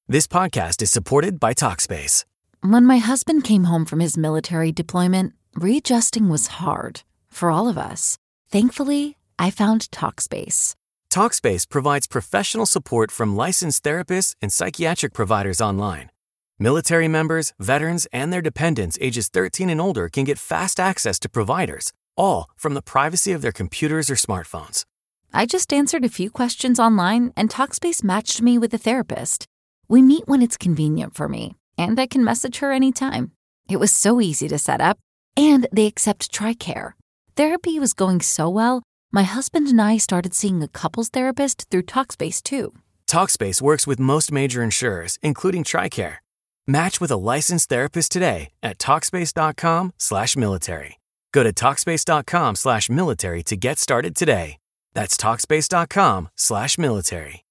This podcast is supported by Talkspace. When my husband came home from his military deployment, readjusting was hard for all of us. Thankfully, I found Talkspace. Talkspace provides professional support from licensed therapists and psychiatric providers online. Military members, veterans, and their dependents ages 13 and older can get fast access to providers, all from the privacy of their computers or smartphones. I just answered a few questions online, and Talkspace matched me with a therapist. We meet when it's convenient for me, and I can message her anytime. It was so easy to set up, and they accept TRICARE. Therapy was going so well, my husband and I started seeing a couples therapist through Talkspace too. Talkspace works with most major insurers, including TRICARE. Match with a licensed therapist today at Talkspace.com/military. Go to Talkspace.com/military to get started today. That's Talkspace.com/military.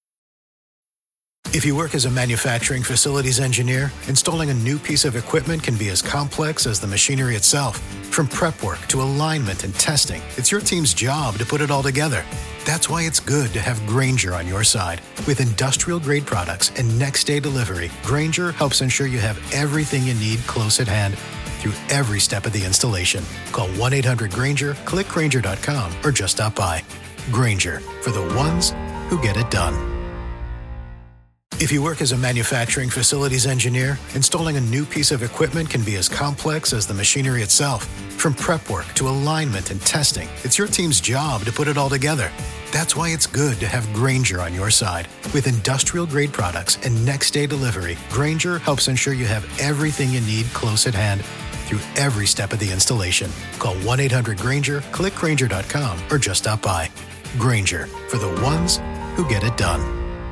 If you work as a manufacturing facilities engineer, installing a new piece of equipment can be as complex as the machinery itself. From prep work to alignment and testing, it's your team's job to put it all together. That's why it's good to have Grainger on your side. With industrial-grade products and next-day delivery, Grainger helps ensure you have everything you need close at hand through every step of the installation. Call 1-800-GRAINGER, click Grainger.com, or just stop by. Grainger, for the ones who get it done. If you work as a manufacturing facilities engineer, installing a new piece of equipment can be as complex as the machinery itself. From prep work to alignment and testing, it's your team's job to put it all together. That's why it's good to have Grainger on your side. With industrial-grade products and next-day delivery, Grainger helps ensure you have everything you need close at hand through every step of the installation. Call 1-800-GRAINGER, click Grainger.com, or just stop by. Grainger, for the ones who get it done.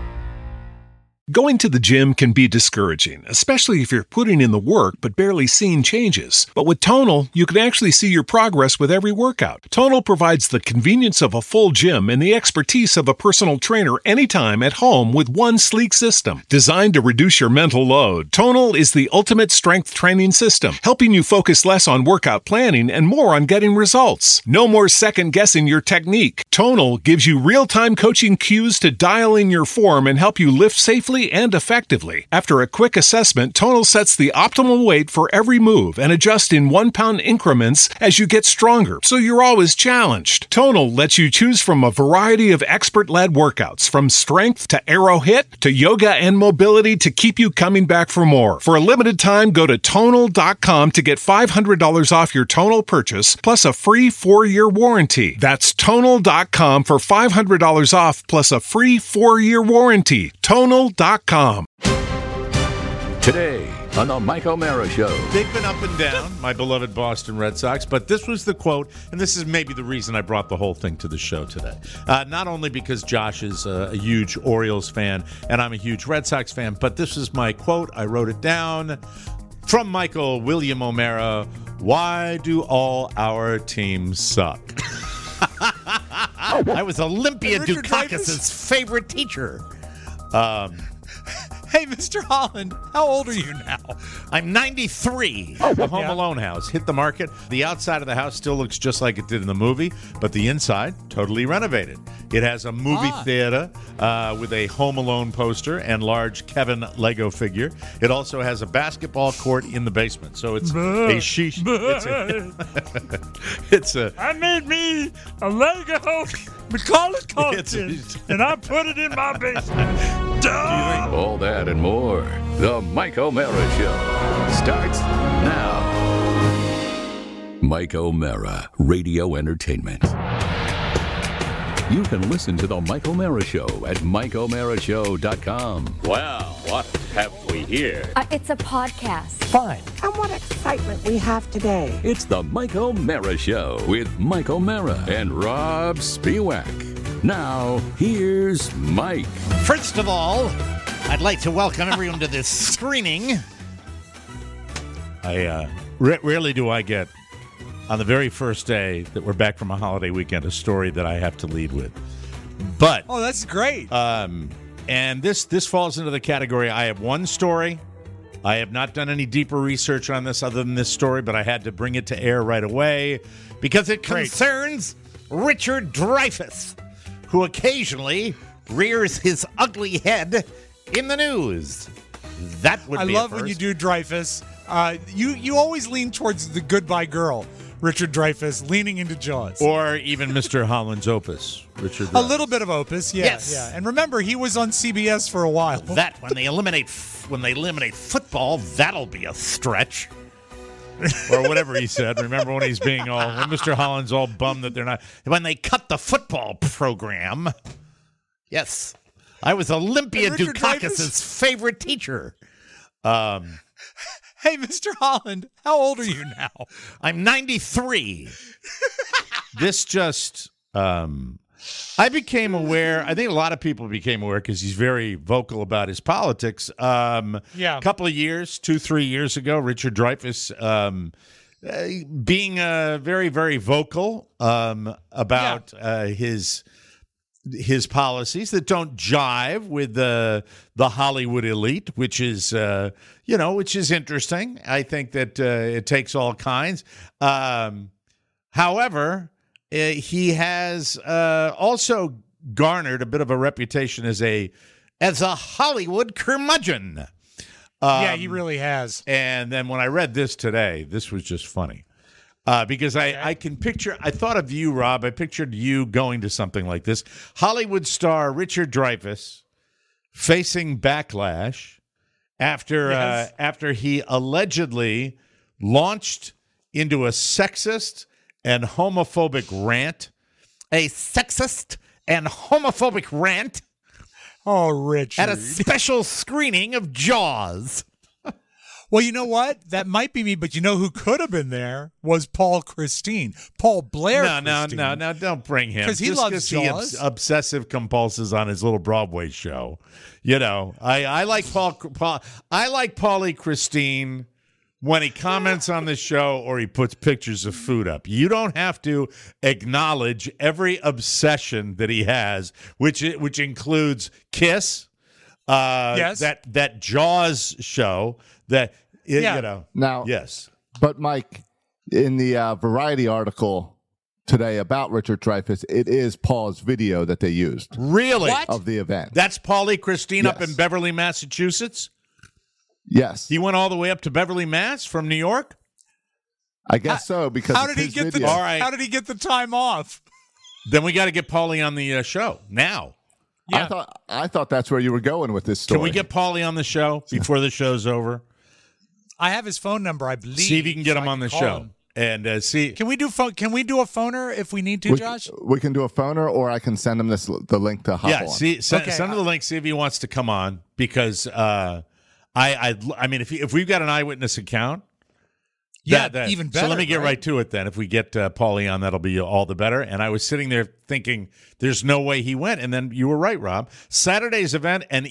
Going to the gym can be discouraging, especially if you're putting in the work but barely seeing changes. But with Tonal, you can actually see your progress with every workout. Tonal provides the convenience of a full gym and the expertise of a personal trainer anytime at home with one sleek system. Designed to reduce your mental load, Tonal is the ultimate strength training system, helping you focus less on workout planning and more on getting results. No more second-guessing your technique. Tonal gives you real-time coaching cues to dial in your form and help you lift safely and effectively. After a quick assessment, Tonal sets the optimal weight for every move and adjusts in 1-pound increments as you get stronger, so you're always challenged. Tonal lets you choose from a variety of expert-led workouts, from strength to aero hit to yoga and mobility, to keep you coming back for more. For a limited time, go to Tonal.com to get $500 off your Tonal purchase, plus a free 4-year warranty. That's Tonal.com for $500 off, plus a free 4-year warranty. Tonal.com. Today on the Mike O'Mara Show. They've been up and down, my beloved Boston Red Sox, but this was the quote, and this is maybe the reason I brought the whole thing to the show today. Not only because Josh is a huge Orioles fan and I'm a huge Red Sox fan, but this is my quote. I wrote it down from Michael William O'Mara. Why do all our teams suck? I was Olympia Dukakis' favorite teacher. Hey, Mr. Holland, how old are you now? I'm 93. The Home Alone house hit the market. The outside of the house still looks just like it did in the movie, but the inside, totally renovated. It has a movie theater with a Home Alone poster and large Kevin Lego figure. It also has a basketball court in the basement. So it's a sheesh. I made me a Lego Macaulay Culkin, and I put it in my basement. All that and more. The Mike O'Mara Show starts now. Mike O'Mara, Radio Entertainment. You can listen to The Mike O'Mara Show at MikeO'MaraShow.com. Well, what have we here? It's a podcast. Fine. And what excitement we have today. It's The Mike O'Mara Show with Mike O'Mara and Rob Spiewak. Now, here's Mike. First of all, I'd like to welcome everyone to this screening. Rarely do I get, on the very first day that we're back from a holiday weekend, a story that I have to lead with. But that's great. And this falls into the category. I have one story. I have not done any deeper research on this other than this story, but I had to bring it to air right away because it concerns Richard Dreyfuss, who occasionally rears his ugly head in the news. That would be I love when you do Dreyfuss. You always lean towards the Goodbye Girl, Richard Dreyfuss, leaning into Jaws. Or even Mr. Holland's Opus, Richard A little bit of Opus, yeah. Yes. Yeah. And remember, he was on CBS for a while. That, when they eliminate football, that'll be a stretch. Or whatever he said. Remember when he's being when Mr. Holland's all bummed that they're not, when they cut the football program. Yes. I was Olympia Dukakis' favorite teacher. Hey, Mr. Holland, how old are you now? I'm 93. This just, I became aware, I think a lot of people became aware because he's very vocal about his politics. A couple of years, 2-3 years ago, Richard Dreyfuss being very, very vocal about his policies that don't jive with the Hollywood elite, which is which is interesting. I think that it takes all kinds. However, he has also garnered a bit of a reputation as a Hollywood curmudgeon. He really has. And then when I read this today, this was just funny. Because I can picture, I thought of you, Rob. I pictured you going to something like this. Hollywood star Richard Dreyfuss facing backlash after he allegedly launched into a sexist and homophobic rant. A sexist and homophobic rant. Oh, Richard. At a special screening of Jaws. Well, you know what? That might be me, but you know who could have been there was Paul Christine. Paul Blair Christine. No, don't bring him. Because he loves Jaws. He obsessive compulses on his little Broadway show. You know, I like I like Paulie Christine when he comments on the show or he puts pictures of food up. You don't have to acknowledge every obsession that he has, which includes Kiss, that Jaws show. Now, yes. But Mike, in the Variety article today about Richard Dreyfuss, it is Paul's video that they used. Really? Of the event. That's Paulie Christine up in Beverly, Massachusetts? Yes. He went all the way up to Beverly, Mass from New York? I guess so, because how did he get how did he get the time off? Then we got to get Paulie on the show now. Yeah. I thought that's where you were going with this story. Can we get Paulie on the show before the show's over? I have his phone number, I believe. See if you can get him on the show. And see. Can we do a phoner if we need to, Josh? We can do a phoner, or I can send him the link to hop on. Send him the link, see if he wants to come on, because I mean, if we've got an eyewitness account, even better. So let me get right to it then. If we get Paulie on, that'll be all the better. And I was sitting there thinking, there's no way he went. And then you were right, Rob. Saturday's event, an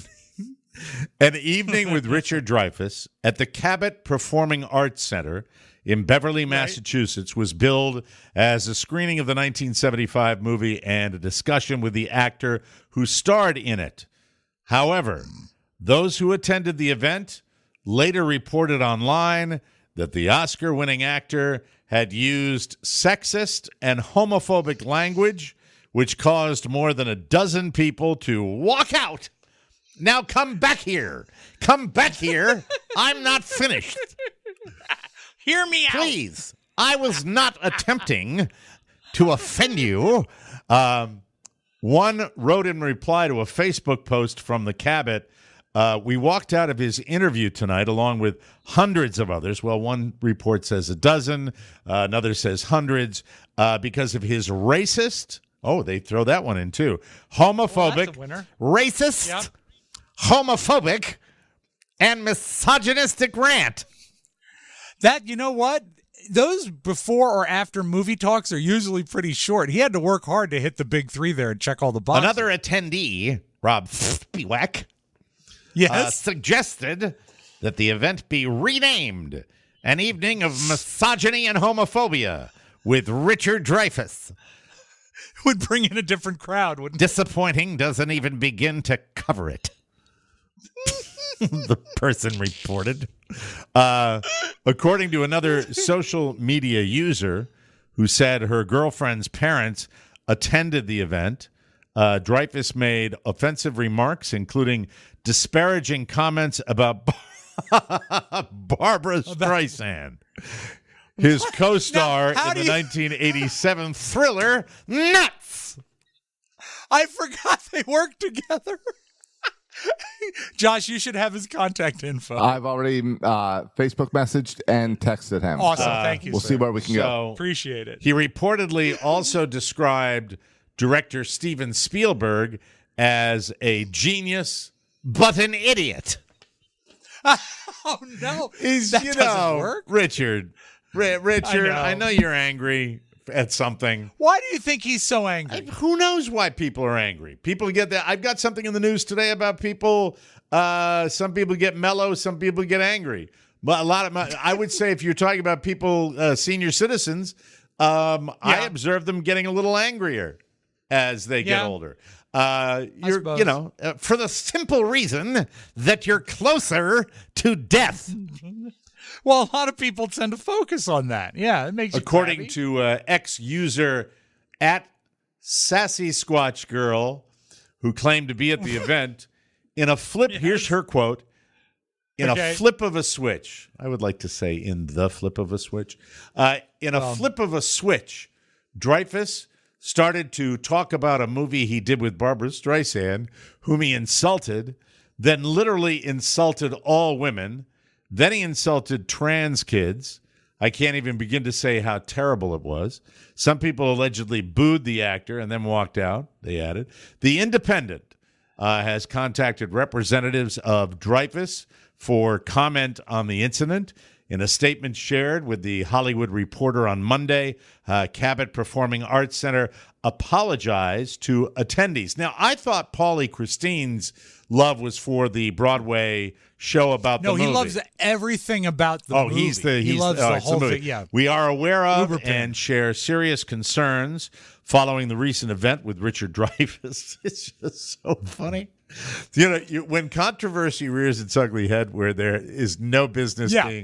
evening with Richard Dreyfuss at the Cabot Performing Arts Center in Beverly, Massachusetts, was billed as a screening of the 1975 movie and a discussion with the actor who starred in it. However, those who attended the event later reported online that the Oscar-winning actor had used sexist and homophobic language, which caused more than a dozen people to walk out. Now come back here. Come back here. I'm not finished. Hear me out. Please. I was not attempting to offend you. One wrote in reply to a Facebook post from the Cabot, we walked out of his interview tonight along with hundreds of others. Well, one report says a dozen, another says hundreds, because of his racist. Oh, they throw that one in too. Homophobic, racist, homophobic, and misogynistic rant. That, you know what? Those before or after movie talks are usually pretty short. He had to work hard to hit the big three there and check all the boxes. Another attendee, Rob Spiewak, suggested that the event be renamed An Evening of Misogyny and Homophobia with Richard Dreyfuss. Would bring in a different crowd, wouldn't it? Disappointing doesn't even begin to cover it. The person reported. According to another social media user who said her girlfriend's parents attended the event, Dreyfus made offensive remarks, including disparaging comments about Barbara Streisand, his co-star in the 1987 thriller Nuts. I forgot they worked together. Josh, you should have his contact info. I've already Facebook messaged and texted him. Awesome. Thank you, We'll sir. see where we can go. Appreciate it. He reportedly also described director Steven Spielberg as a genius, but an idiot. Oh, no. That doesn't work? Richard, I know you're angry at something. Why do you think he's so angry? Who knows why people are angry? People get that. I've got something in the news today about people. Some people get mellow. Some people get angry. But I would say if you're talking about people, senior citizens, I observe them getting a little angrier as they get older. For the simple reason that you're closer to death. Well, a lot of people tend to focus on that. Yeah, it makes you According to ex-user at Sassy Squatch Girl, who claimed to be at the event, in a flip, here's her quote, a flip of a switch. I would like to say in the flip of a switch. In a flip of a switch, Dreyfus started to talk about a movie he did with Barbara Streisand, whom he insulted, then literally insulted all women. Then he insulted trans kids. I can't even begin to say how terrible it was. Some people allegedly booed the actor and then walked out, they added. The Independent has contacted representatives of Dreyfus for comment on the incident. In a statement shared with the Hollywood Reporter on Monday, Cabot Performing Arts Center apologized to attendees. Now, I thought Paulie Christine's love was for the Broadway show about the movie. No, he loves everything about the movie. He loves the whole thing. Yeah. We are aware of and share serious concerns following the recent event with Richard Dreyfuss. It's just so funny. When controversy rears its ugly head where there is no business being...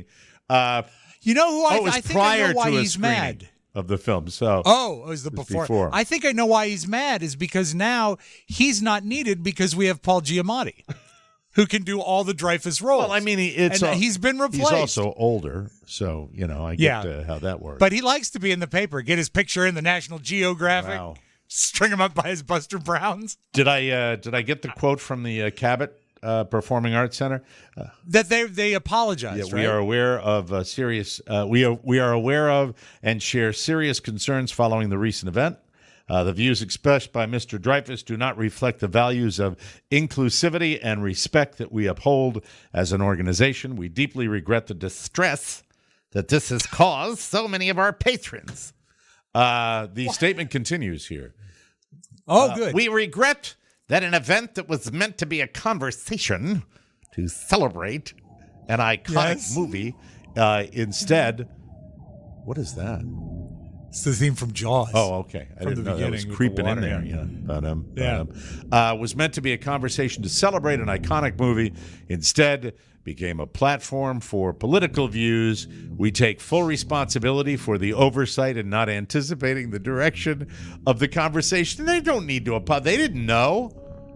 you know who I think I know why to he's mad. Of the film. So it was the before. I think I know why he's mad is because now he's not needed because we have Paul Giamatti, who can do all the Dreyfus roles. Well, I mean, he's been replaced. He's also older, so I get how that works. But he likes to be in the paper, get his picture in the National Geographic, string him up by his Buster Browns. Did I get the quote from the Cabot Performing Arts Center that they apologized? Yeah, we are aware of serious. We are aware of and share serious concerns following the recent event. The views expressed by Mr. Dreyfus do not reflect the values of inclusivity and respect that we uphold as an organization. We deeply regret the distress that this has caused so many of our patrons. The statement continues here. Oh, good. We regret that an event that was meant to be a conversation to celebrate an iconic movie instead. What is that? It's the theme from Jaws. Oh, okay. I didn't know that was creeping in there. Was meant to be a conversation to celebrate an iconic movie. Instead, became a platform for political views. We take full responsibility for the oversight and not anticipating the direction of the conversation. They don't need to apologize. They didn't know.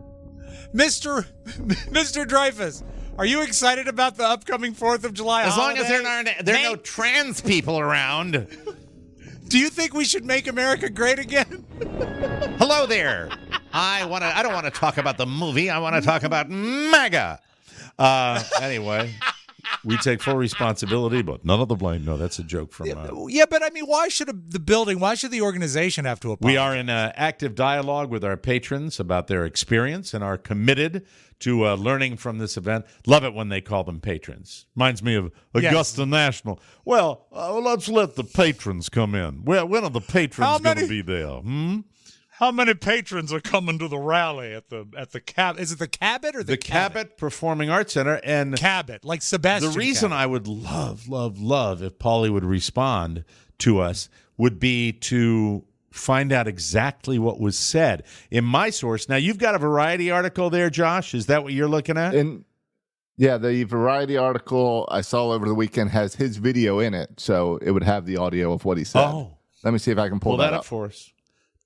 Mr. Dreyfus, are you excited about the upcoming 4th of July As holiday? long as there are no trans people around. Do you think we should make America great again? Hello there. I don't want to talk about the movie. I want to talk about MAGA. Anyway, we take full responsibility, but none of the blame. No, that's a joke from... but I mean, why should the organization have to apologize? We are in active dialogue with our patrons about their experience and are committed to learning from this event. Love it when they call them patrons. Reminds me of Augusta National. Well, let's let the patrons come in. Well, when are the patrons going to be there? How many patrons are coming to the rally at the Cabot? Is it the Cabot or the Cabot Performing Arts Center? And Cabot, like Sebastian. The reason Cabot. I would love if Paulie would respond to us would be to find out exactly what was said. In my source, now you've got a Variety article there, Josh. Is that what you're looking at? Yeah, the Variety article I saw over the weekend has his video in it, so it would have the audio of what he said. Oh. Let me see if I can pull that up for us.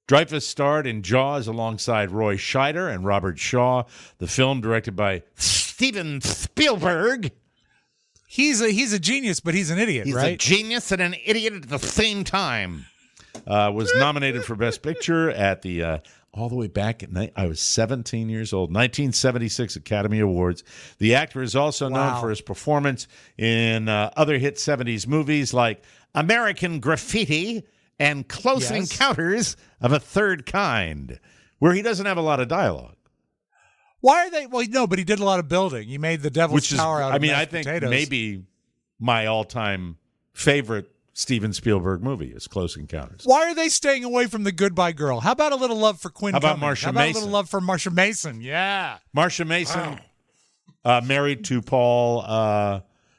Dreyfuss starred in Jaws alongside Roy Scheider and Robert Shaw. The film, directed by Steven Spielberg. He's a genius, but he's an idiot, right? He's a genius and an idiot at the same time. Was nominated for Best Picture at the all the way back at night. I was 17 years old, 1976 Academy Awards. The actor is also known for his performance in other hit 70s movies like American Graffiti and Close Encounters of a Third Kind, where he doesn't have a lot of dialogue. Why are they? Well, no, but he did a lot of building. He made the Devil's Tower out of I think potatoes. maybe my all-time favorite Steven Spielberg movie is Close Encounters. Why are they staying away from The Goodbye Girl? How about a little love for Quinn How about Cummings? Marsha How about Mason? a little love for Marsha Mason? Yeah. Marsha Mason, married to Paul.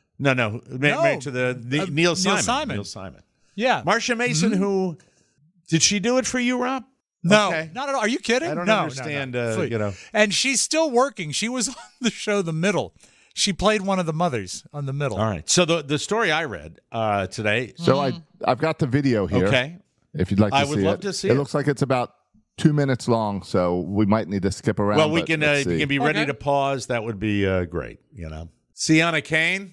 Married to the Neil Simon. Neil Simon. Yeah. Marsha Mason, who did she do it for you, Rob? No, Okay. not at all. Are you kidding? I don't No, understand. no. And she's still working. She was on the show The Middle. She played one of the mothers on The Middle. All right. So the story I read today. So I've got the video here. Okay. If you'd like to see it. I would love to see it. It looks like it's about 2 minutes long, so we might need to skip around. Well, we can be ready to pause. That would be great. Sienna Kane.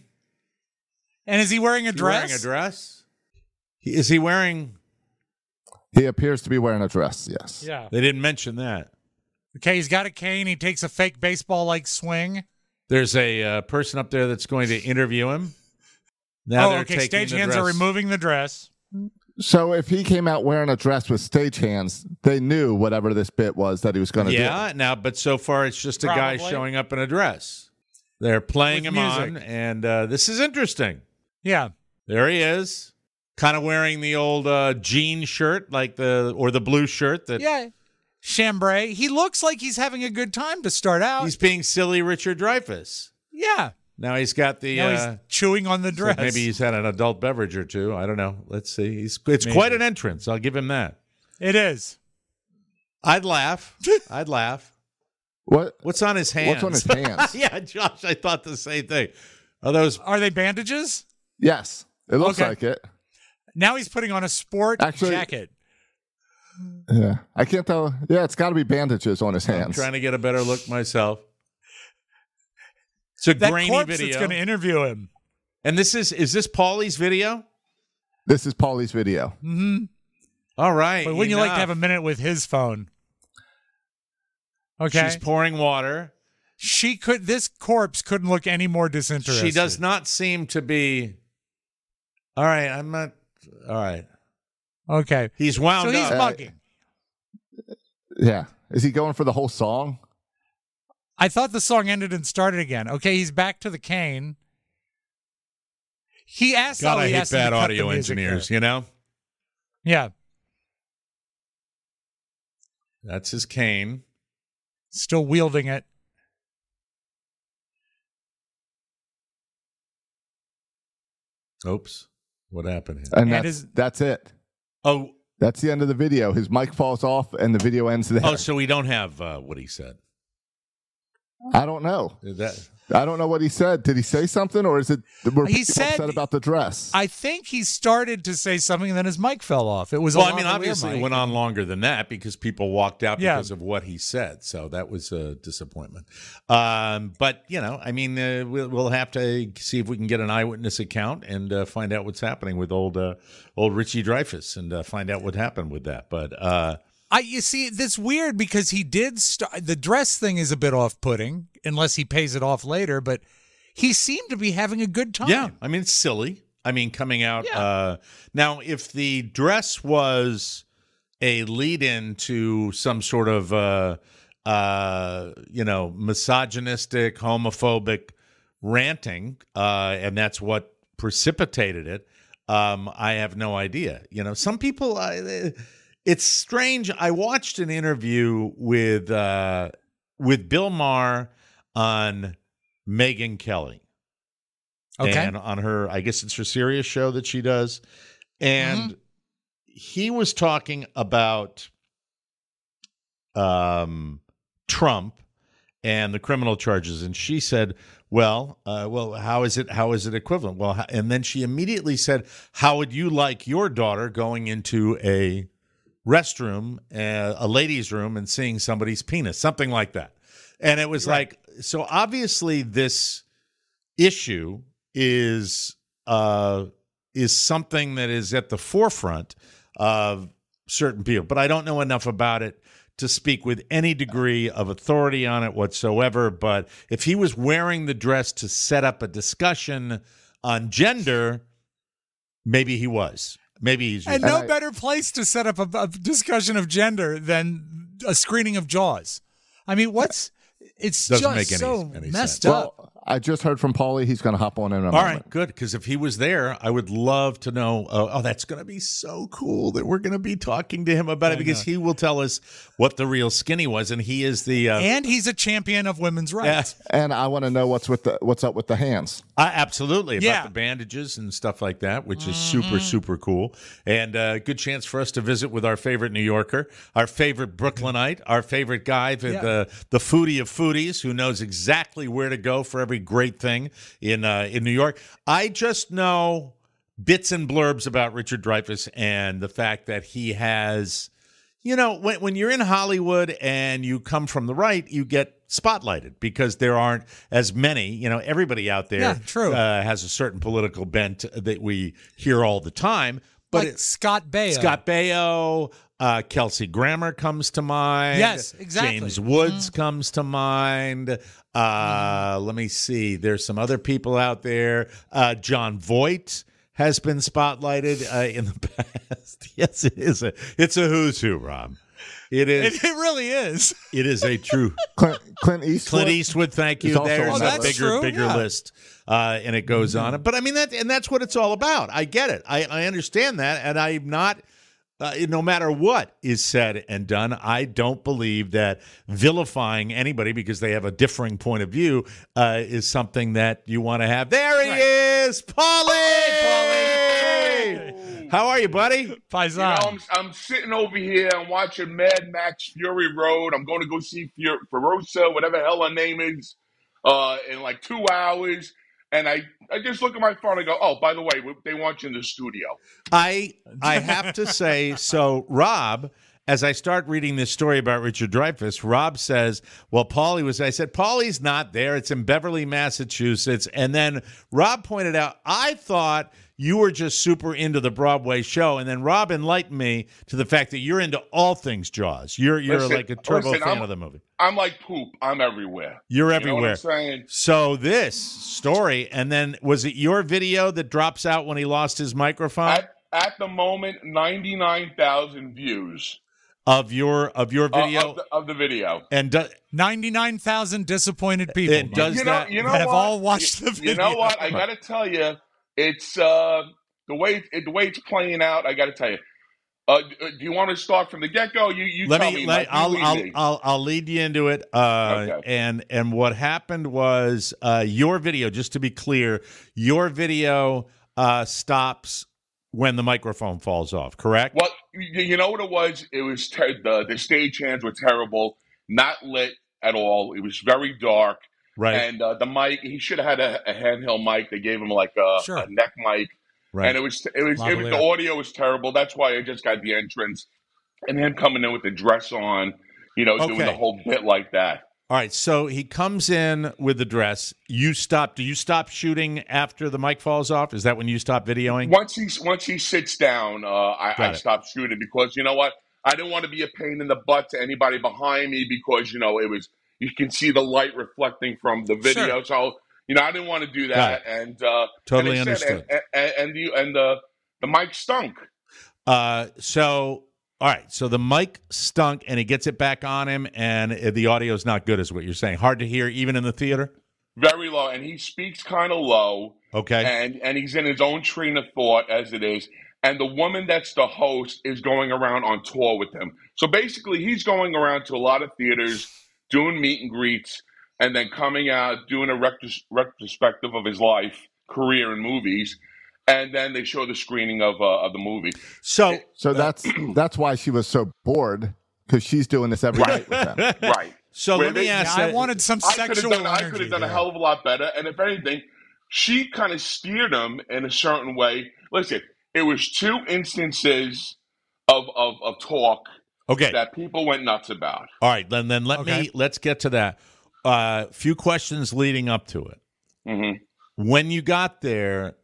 And is he wearing a dress? Wearing a dress? Is he wearing? He appears to be wearing a dress, yes. Yeah. They didn't mention that. Okay, he's got a cane. He takes a fake baseball-like swing. There's a person up there that's going to interview him. Now they're taking stagehands the are removing the dress. So if he came out wearing a dress with stagehands, they knew whatever this bit was that he was going to do. Yeah, now, but so far it's just a guy showing up in a dress. They're playing him on, and this is interesting. Yeah. There he is. Kind of wearing the old jean shirt, or the blue shirt that. Yeah, chambray. He looks like he's having a good time to start out. He's being silly Richard Dreyfuss. Yeah. Now he's got the. Now he's chewing on the dress. So maybe he's had an adult beverage or two. I don't know. Let's see. It's quite an entrance. I'll give him that. It is. I'd laugh. What's on his hands? What's on his hands? Yeah, Josh, I thought the same thing. Are they bandages? Yes, it looks like it. Now he's putting on a sport jacket. Yeah, I can't tell. Yeah, it's got to be bandages on his hands. I'm trying to get a better look myself. It's a that grainy corpse video. That's going to interview him. And is this Paulie's video? This is Paulie's video. Mm-hmm. All right. But wouldn't you like to have a minute with his phone? Okay. She's pouring water. This corpse couldn't look any more disinterested. She does not seem to be. All right, I'm not. All right. Okay. He's wound up. So he's mugging. Yeah. Is he going for the whole song? I thought the song ended and started again. Okay, he's back to the cane. He asked. God, I he hate asked him bad to cut audio the music engineers. there. You know. Yeah. That's his cane. Still wielding it. Oops. What happened here? And that's it. Oh. That's the end of the video. His mic falls off and the video ends there. Oh, so we don't have what he said. I don't know. I don't know what he said. Did he say something, or is it he said upset about the dress? I think he started to say something, and then his mic fell off. It was obviously it went on longer than that because people walked out Yeah. because of what he said. So that was a disappointment. But we'll have to see if we can get an eyewitness account and find out what's happening with old Richie Dreyfuss and find out what happened with that. But you see, that's weird because he did the dress thing is a bit off-putting unless he pays it off later, but he seemed to be having a good time. Yeah, I mean, it's silly. I mean, coming out. Yeah. Now, if the dress was a lead-in to some sort of, misogynistic, homophobic ranting, and that's what precipitated it, I have no idea. Some people... It's strange. I watched an interview with Bill Maher on Megyn Kelly. Okay. And on her, I guess it's her Sirius show that she does. And he was talking about Trump and the criminal charges. And she said, well, how is it equivalent? Well, and then she immediately said, how would you like your daughter going into a restroom, a ladies' room, and seeing somebody's penis, something like that. And it was like, so obviously this issue is something that is at the forefront of certain people, but I don't know enough about it to speak with any degree of authority on it whatsoever. But if he was wearing the dress to set up a discussion on gender, maybe he was. Maybe he's. And no better place to set up a discussion of gender than a screening of Jaws. I mean, it's doesn't just make so any messed sense. up. Well, I just heard from Paulie. He's going to hop on in a moment. All right, good. Because if he was there, I would love to know. Oh, that's going to be so cool that we're going to be talking to him about it, because he will tell us what the real skinny was, and he is the and he's a champion of women's rights. And I want to know what's up with the hands. Absolutely, about the bandages and stuff like that, which is super, super cool. And a good chance for us to visit with our favorite New Yorker, our favorite Brooklynite, our favorite guy, the foodie of foodies, who knows exactly where to go for every great thing in New York. I just know bits and blurbs about Richard Dreyfuss and the fact that he has, when you're in Hollywood and you come from the right, you get spotlighted because there aren't as many. Everybody out there has a certain political bent that we hear all the time. But like Scott Baio. Kelsey Grammer comes to mind. Yes, exactly. James Woods comes to mind. Let me see. There's some other people out there. John Voight has been spotlighted in the past. Yes, it is. It's a who's who, Rob. It is. It really is. It is a true Clint Eastwood. Clint Eastwood, thank you. There's a bigger list, and it goes on. But I mean that's what it's all about. I get it. I understand that, and I'm not. No matter what is said and done, I don't believe that vilifying anybody because they have a differing point of view is something that you want to have. There he is, Paulie! How are you, buddy? Paisan. I'm sitting over here. I'm watching Mad Max Fury Road. I'm going to go see Furiosa, whatever the hell her name is, in like 2 hours. And I just look at my phone and go, oh, by the way, they want you in the studio. I have to say, so Rob, as I start reading this story about Richard Dreyfuss, Rob says, well, I said, Paulie's not there. It's in Beverly, Massachusetts. And then Rob pointed out, I thought you were just super into the Broadway show. And then Rob enlightened me to the fact that you're into all things Jaws. You're like a turbo fan of the movie. I'm like poop. I'm everywhere. You're everywhere. You know what I'm saying? So this story, and then was it your video that drops out when he lost his microphone? At the moment, 99,000 views. Of your video? Of the video. And 99,000 disappointed people. It does that have all watched the video. You know what? I got to tell you, it's the way it's playing out. I got to tell you. Do you want to start from the get-go? You tell me. I'll lead you into it. Okay. And what happened was your video, just to be clear, your video stops when the microphone falls off, correct? Well, you know what it was? It was the stage hands were terrible, not lit at all. It was very dark. Right. And the mic, he should have had a handheld mic. They gave him like a neck mic. Right. And it was the audio was terrible. That's why I just got the entrance and him coming in with the dress on, doing the whole bit like that. All right. So he comes in with the dress. Do you stop shooting after the mic falls off? Is that when you stop videoing? Once he sits down, I stopped shooting because you know what? I didn't want to be a pain in the butt to anybody behind me because, it was, you can see the light reflecting from the video. Sure. So, I didn't want to do that, and totally and understood. And the mic stunk. So all right, so the mic stunk, and he gets it back on him, and the audio is not good, is what you're saying. Hard to hear, even in the theater. Very low, and he speaks kind of low. Okay, and he's in his own train of thought as it is. And the woman that's the host is going around on tour with him. So basically, he's going around to a lot of theaters, doing meet and greets, and then coming out, doing a retrospective of his life, career in movies, and then they show the screening of the movie. So that's why she was so bored, because she's doing this every night with them. Right. So let me ask you. I wanted some sexual energy. I could have done a hell of a lot better, and if anything, she kind of steered him in a certain way. Listen, it was 2 instances of talk Okay. that people went nuts about. All right, then let's get to that. Few questions leading up to it. Mm-hmm. When you got there,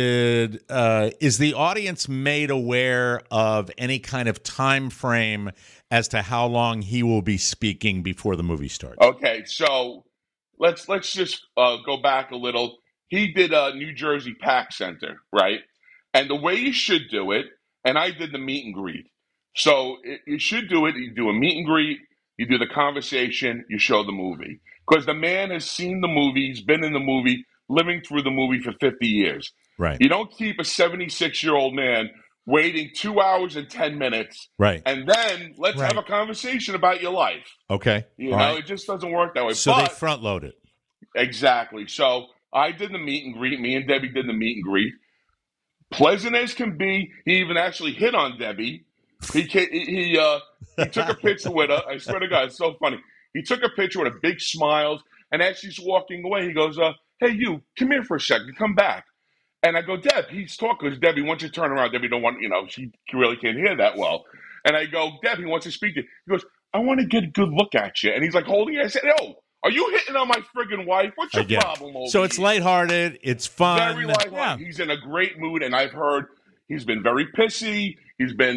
is the audience made aware of any kind of time frame as to how long he will be speaking before the movie starts? Okay, so let's just go back a little. He did a New Jersey Pack Center, right? And the way you should do it, and I did the meet and greet. So you should do it. You do a meet and greet. You do the conversation. You show the movie because the man has seen the movie. He's been in the movie, living through the movie for 50 years. Right. You don't keep a 76-year-old man waiting 2 hours and 10 minutes. Right. And then let's have a conversation about your life. Okay. You know, it just doesn't work that way. So they front load it. Exactly. So I did the meet and greet. Me and Debbie did the meet and greet. Pleasant as can be. He even actually hit on Debbie. He took a picture with her. I swear to God, it's so funny. He took a picture with her, big smiles, and as she's walking away, he goes, "Hey, you, come here for a second. Come back." And I go, "Deb," he's talking. Because Debbie, once you turn around, Debbie don't want, she really can't hear that well. And I go, "Deb, he wants to speak to you." He goes, "I want to get a good look at you." And he's like holding it. I said, "Yo, are you hitting on my friggin' wife? What's your problem over So it's here?" lighthearted. It's fun. Very lighthearted. Yeah. He's in a great mood, and I've heard he's been very pissy. He's been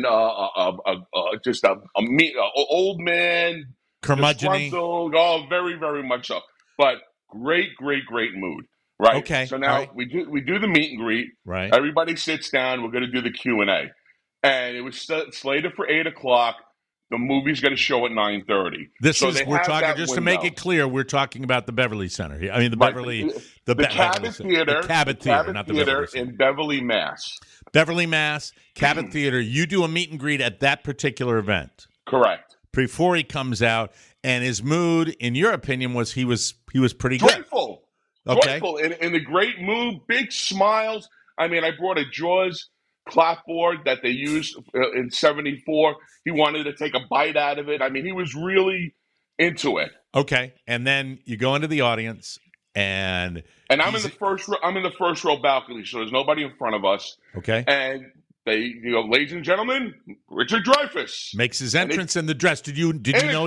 just a old man, curmudgeon-y. Oh, very, very much so. But great mood. Right. Okay. So now we do the meet and greet. Right. Everybody sits down. We're going to do the Q&A, and it was slated for 8:00. The movie's going to show at 9:30. We're talking, just to make it clear, we're talking about the Beverly Center here. I mean, the Cabot Theater. The Cabot Theater, not the Beverly Center. In Beverly, Mass. Beverly, Mass, Cabot Theater. You do a meet and greet at that particular event. Correct. Before he comes out, and his mood, in your opinion, he was pretty good. Joyful. Okay. Joyful, in a great mood, big smiles. I mean, I brought a Jaws clapboard that they used in 74. He wanted to take a bite out of it. I mean, he was really into it. Okay, and then you go into the audience, and I'm in the first row. I'm in the first row balcony, so there's nobody in front of us. Okay, and they, ladies and gentlemen, Richard Dreyfuss makes his entrance in the dress. Did you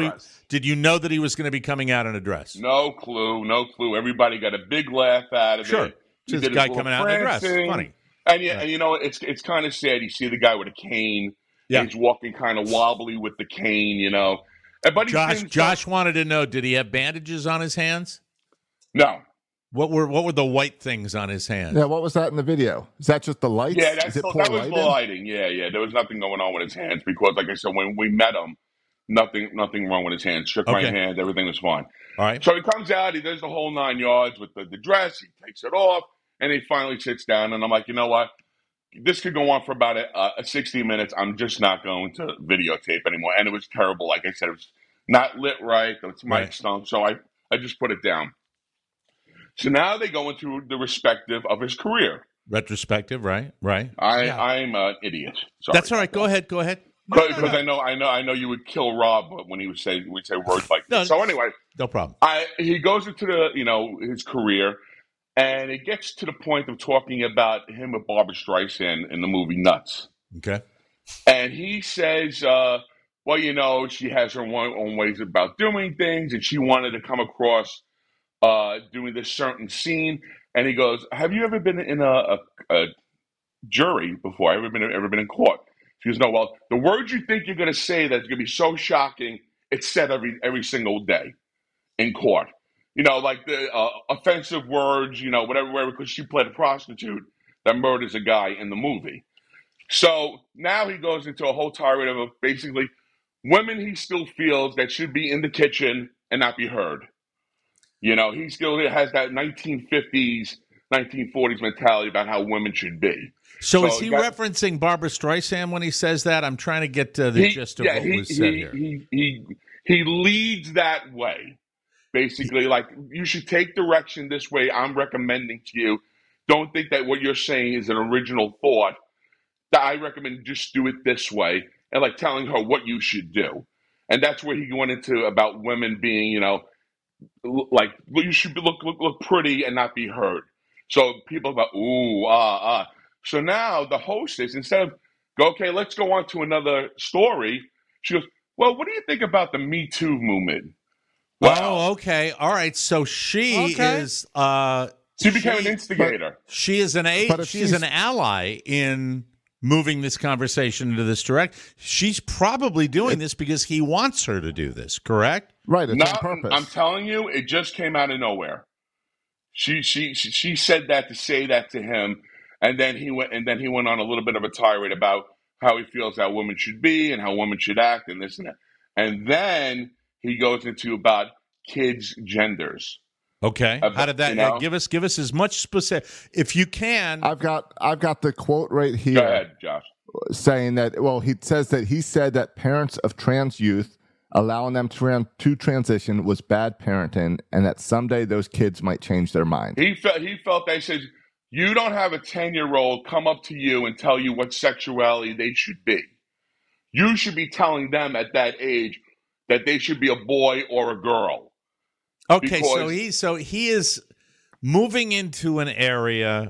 know that he was going to be coming out in a dress? No clue. Everybody got a big laugh out of it. Sure, this guy coming out in a dress. Funny. And it's kind of sad. You see the guy with a cane. Yeah. He's walking kind of wobbly with the cane, But Josh wanted to know, did he have bandages on his hands? No. What were the white things on his hands? Yeah, what was that in the video? Is that just the lights? Yeah, that was the lighting. Yeah. There was nothing going on with his hands because, like I said, when we met him, nothing wrong with his hands. Shook my hand. Everything was fine. All right. So he comes out. He does the whole 9 yards with the dress. He takes it off. And he finally sits down, and I'm like, you know what? This could go on for about 60 minutes. I'm just not going to videotape anymore. And it was terrible. Like I said, it was not lit right. It's mic stunk. So I just put it down. So now they go into the respective of his career. Retrospective, right? I'm an idiot. Sorry. That's all right. Go ahead. Because I know you would kill Rob when he would say words like this. So anyway, no problem. He goes into his career. And it gets to the point of talking about him with Barbra Streisand in the movie Nuts. Okay. And he says, well, she has her own ways about doing things, and she wanted to come across doing this certain scene. And he goes, have you ever been in a jury before? Ever been in court? She goes, no. Well, the words you think you're going to say that's going to be so shocking, it's said every single day in court. Like the offensive words, whatever, because she played a prostitute that murders a guy in the movie. So now he goes into a whole tirade of basically women he still feels that should be in the kitchen and not be heard. He still has that 1950s, 1940s mentality about how women should be. So is he referencing Barbra Streisand when he says that? I'm trying to get to the gist of what was said here. He leads that way. Basically, like, you should take direction this way. I'm recommending to you. Don't think that what you're saying is an original thought. I recommend just do it this way, and like telling her what you should do. And that's where he went into about women being, like, you should look pretty and not be heard. So people are like, ooh, So now the hostess, instead of Go, okay, let's go on to another story. She goes, well, what do you think about the Me Too movement? Wow. Oh, okay. All right. So she is. She became an instigator. She is an ally in moving this conversation into this direction. She's probably doing this because he wants her to do this. Correct? Right. It's on purpose. I'm telling you, it just came out of nowhere. She said that to say that to him, and then he went on a little bit of a tirade about how he feels how women should be and how women should act and this and that. And then he goes into about kids' genders. Okay. How did that give us as much specific if you can? I've got the quote right here. Go ahead, Josh. Saying that he said that parents of trans youth allowing them to transition was bad parenting, and that someday those kids might change their mind. He felt they said, you don't have a 10-year-old come up to you and tell you what sexuality they should be. You should be telling them at that age that they should be a boy or a girl. Okay, so he is moving into an area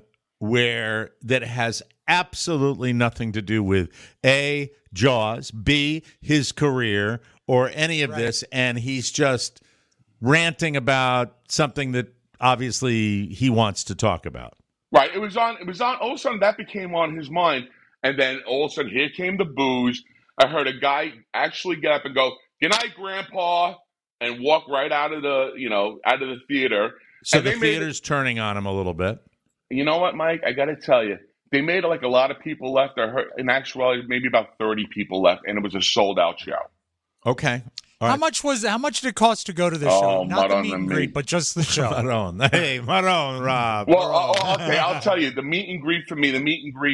that has absolutely nothing to do with A, Jaws, B, his career, or any of this, and he's just ranting about something that obviously he wants to talk about. Right. It was on. All of a sudden, that became on his mind, and then all of a sudden, here came the booze. I heard a guy actually get up and go, "Good night, Grandpa," and walk right out of the theater. So the theater's turning on him a little bit. You know what, Mike? I got to tell you, they made like a lot of people left. I heard, in actuality, maybe about 30 people left, and it was a sold-out show. Okay. All right. How much did it cost to go to the show? Not the meet and greet, but just the show. Hey, Maron, Rob. Well, okay, I'll tell you. The meet and greet for me, and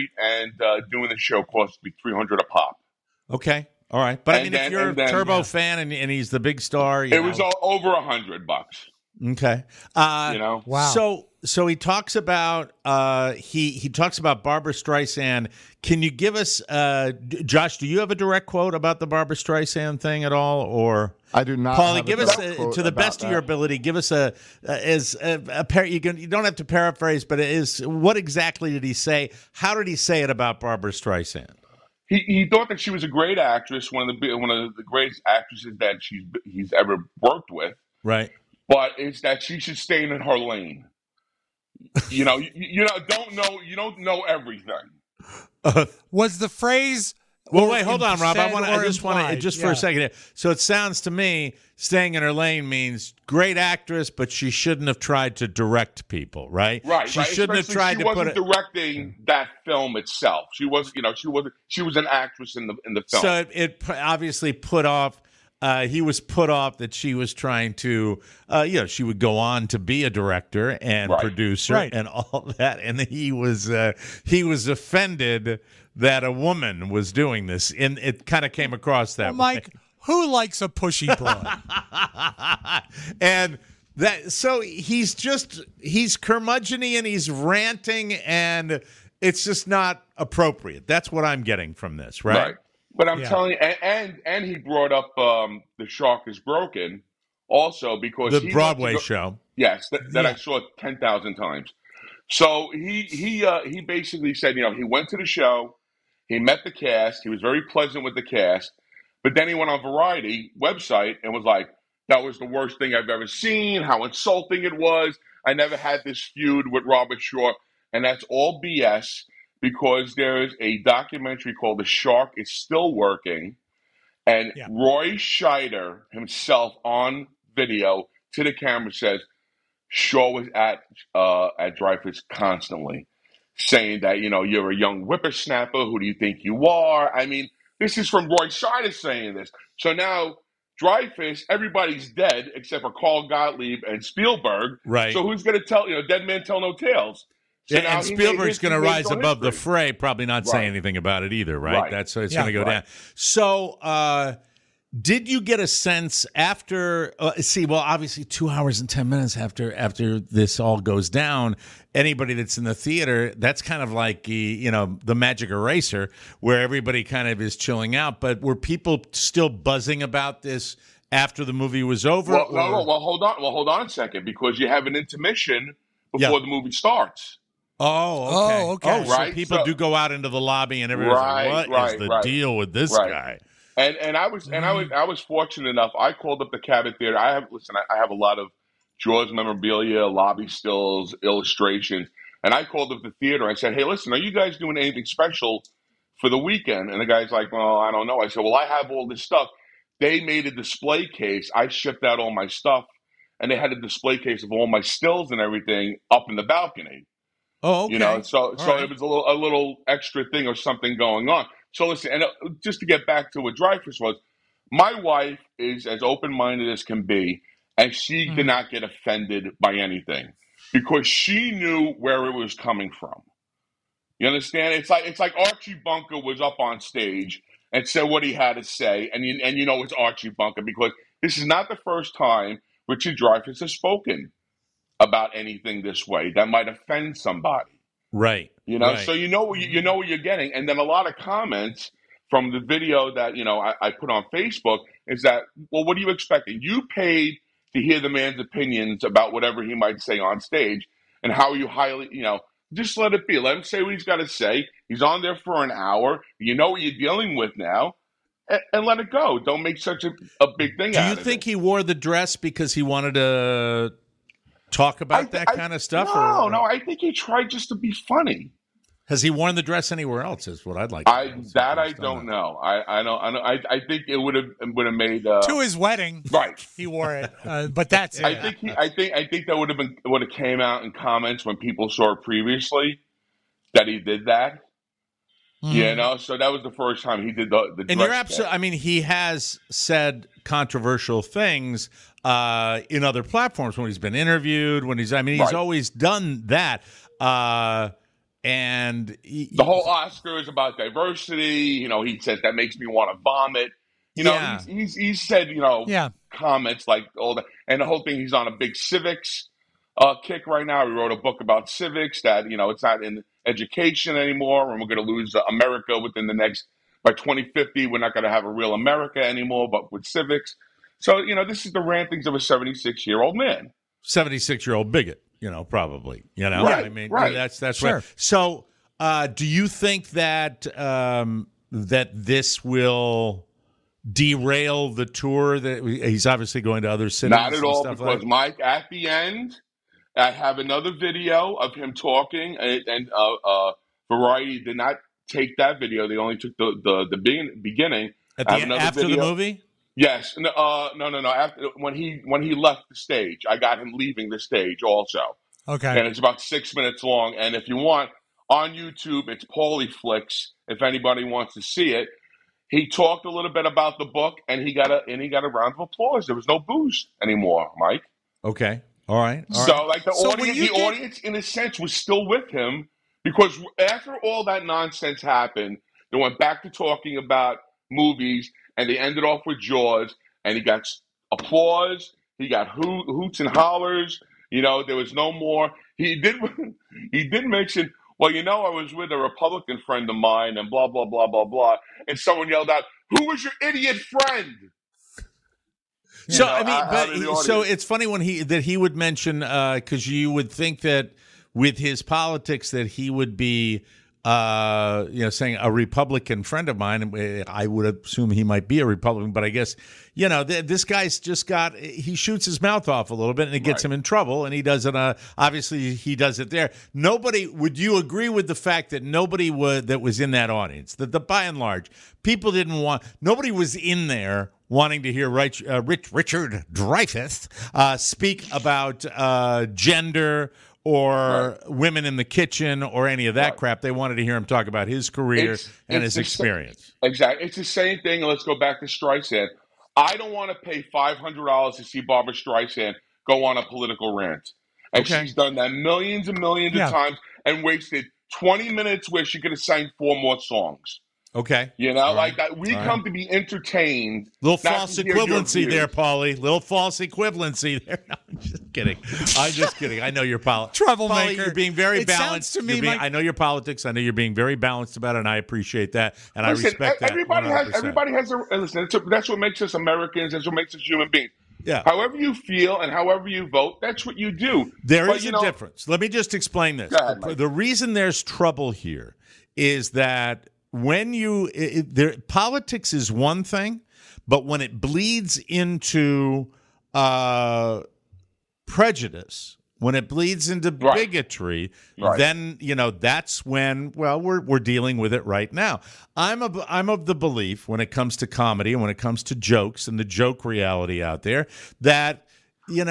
doing the show cost me $300 a pop. Okay, all right. But if you're a Turbo fan and he's the big star, it was over $100. Okay. Wow. So he talks about he talks about Barbra Streisand. Can you give us Josh, do you have a direct quote about the Barbra Streisand thing at all, or I do not? Paulie, give us to the best of your ability. Give us you don't have to paraphrase, but what exactly did he say? How did he say it about Barbra Streisand? He thought that she was a great actress, one of the greatest actresses that he's ever worked with. Right. But it's that she should stay in her lane. You don't know everything. Was the phrase? Well, wait, hold on, Rob. I just want to for a second. So it sounds to me staying in her lane means great actress, but she shouldn't have tried to direct people, right? Right. She shouldn't have tried to put it. She wasn't directing that film itself. She was an actress in the film. So it obviously put off. He was put off that she was trying to, she would go on to be a director and producer and all that, and he was offended that a woman was doing this, and it kind of came across that way. Mike, who likes a pushy broad? And so he's curmudgeon-y and he's ranting, and it's just not appropriate. That's what I'm getting from this, right? But I'm telling you, and he brought up The Shark is Broken also because the Broadway show. Yes, that I saw 10,000 times. So he basically said, he went to the show, he met the cast, he was very pleasant with the cast, but then he went on Variety website and was like, that was the worst thing I've ever seen, how insulting it was. I never had this feud with Robert Shaw, and that's all BS. Because there's a documentary called The Shark is Still Working, and Roy Scheider himself on video to the camera says Shaw was at Dreyfus constantly, saying that, you're a young whippersnapper, who do you think you are? I mean, this is from Roy Scheider saying this. So now Dreyfus, everybody's dead except for Carl Gottlieb and Spielberg. Right. So who's going to tell, dead men tell no tales. So and Spielberg's going to rise above the fray, probably not say anything about it either, right? That's it's going to go down. So, did you get a sense after? Obviously, 2 hours and 10 minutes after this all goes down, anybody that's in the theater, that's kind of like the Magic Eraser, where everybody kind of is chilling out. But were people still buzzing about this after the movie was over? Well, hold on a second, because you have an intermission before the movie starts. Oh, okay. Okay. So people do go out into the lobby and everyone's like, what is the deal with this guy? And I was fortunate enough. I called up the Cabot Theater. I have a lot of Jaws memorabilia, lobby stills, illustrations, and I called up the theater. I said, "Hey, listen, are you guys doing anything special for the weekend?" And the guy's like, "Well, I don't know." I said, "Well, I have all this stuff." They made a display case. I shipped out all my stuff, and they had a display case of all my stills and everything up in the balcony. Oh, okay. You know, so it was a little extra thing or something going on. So listen, and just to get back to what Dreyfuss was, my wife is as open-minded as can be, and she did not get offended by anything because she knew where it was coming from. You understand? It's like Archie Bunker was up on stage and said what he had to say, and you know it's Archie Bunker because this is not the first time Richard Dreyfuss has spoken about anything this way that might offend somebody. Right. You know, right. so you know what you're getting. And then a lot of comments from the video that, you know, I put on Facebook is that, well, what are you expecting? You paid to hear the man's opinions about whatever he might say on stage, and how you highly, you know, just let it be. Let him say what he's got to say. He's on there for an hour. You know what you're dealing with now. And let it go. Don't make such a big thing out of it. Do you think he wore the dress because he wanted to talk about that kind of stuff? No, I think he tried just to be funny. Has he worn the dress anywhere else? Is what I'd like to know. I don't know. I think it would have made to his wedding. Right. He wore it. But that's it. I think that would have came out in comments when people saw it previously that he did that. You know, so that was the first time he did the and you're absolutely. I mean, he has said controversial things in other platforms when he's been interviewed. He's always done that. And the whole Oscar is about diversity. You know, he says that makes me want to vomit. You know, he's said, you know, comments like all that, and the whole thing. He's on a big civics kick right now. He wrote a book about civics that, you know, it's not in education anymore, and we're going to lose America by 2050. We're not going to have a real America anymore, but with civics. So, you know, this is the rantings of a 76-year-old man. 76-year-old bigot, you know, probably. You know, right, I mean, right. That's sure. right. So, do you think that that this will derail the tour? That he's obviously going to other cities. Not at all, because Mike, at the end, I have another video of him talking, and Variety did not take that video. They only took the beginning. After the movie? Yes. No. After when he left the stage, I got him leaving the stage also. Okay. And it's about 6 minutes long. And if you want, on YouTube, it's Paulie Flicks. If anybody wants to see it, he talked a little bit about the book, and he got a round of applause. There was no booze anymore, Mike. Okay. All right. So, like, the audience, in a sense, was still with him, because after all that nonsense happened, they went back to talking about movies, and they ended off with Jaws, and he got applause. He got hoots and hollers. You know, there was no more. He did mention, well, you know, I was with a Republican friend of mine, and blah, blah, blah, blah, blah. And someone yelled out, "Who was your idiot friend?" So so it's funny when he would mention, because you would think that with his politics that he would be saying a Republican friend of mine. I would assume he might be a Republican, but I guess, you know, this guy's just he shoots his mouth off a little bit, and it gets him in trouble, and he does it. Obviously, he does it there. Would you agree with the fact that nobody that was in that audience, that by and large, nobody was in there wanting to hear Richard Dreyfuss speak about gender or women in the kitchen or any of that crap. They wanted to hear him talk about his career and his experience. Exactly. It's the same thing. Let's go back to Streisand. I don't want to pay $500 to see Barbara Streisand go on a political rant. And she's done that millions and millions of times and wasted 20 minutes where she could have sang 4 more songs. Okay. You know, like that. We come to be entertained. Little false equivalency there, Paulie. Little false equivalency there. No, I'm just kidding. I know you're troublemaker. Paulie, you're being very balanced. Sounds to me, I know your politics. I know you're being very balanced about it, and I appreciate that. And listen, I respect that. Everybody has a listen. That's what makes us Americans. That's what makes us human beings. Yeah. However you feel and however you vote, that's what you do. There is a difference. Let me just explain this. Go ahead, Mike. The reason there's trouble here is that when politics is one thing, but when it bleeds into prejudice, when it bleeds into bigotry, then that's when we're dealing with it right now. I'm of the belief when it comes to comedy and when it comes to jokes and the joke reality out there that you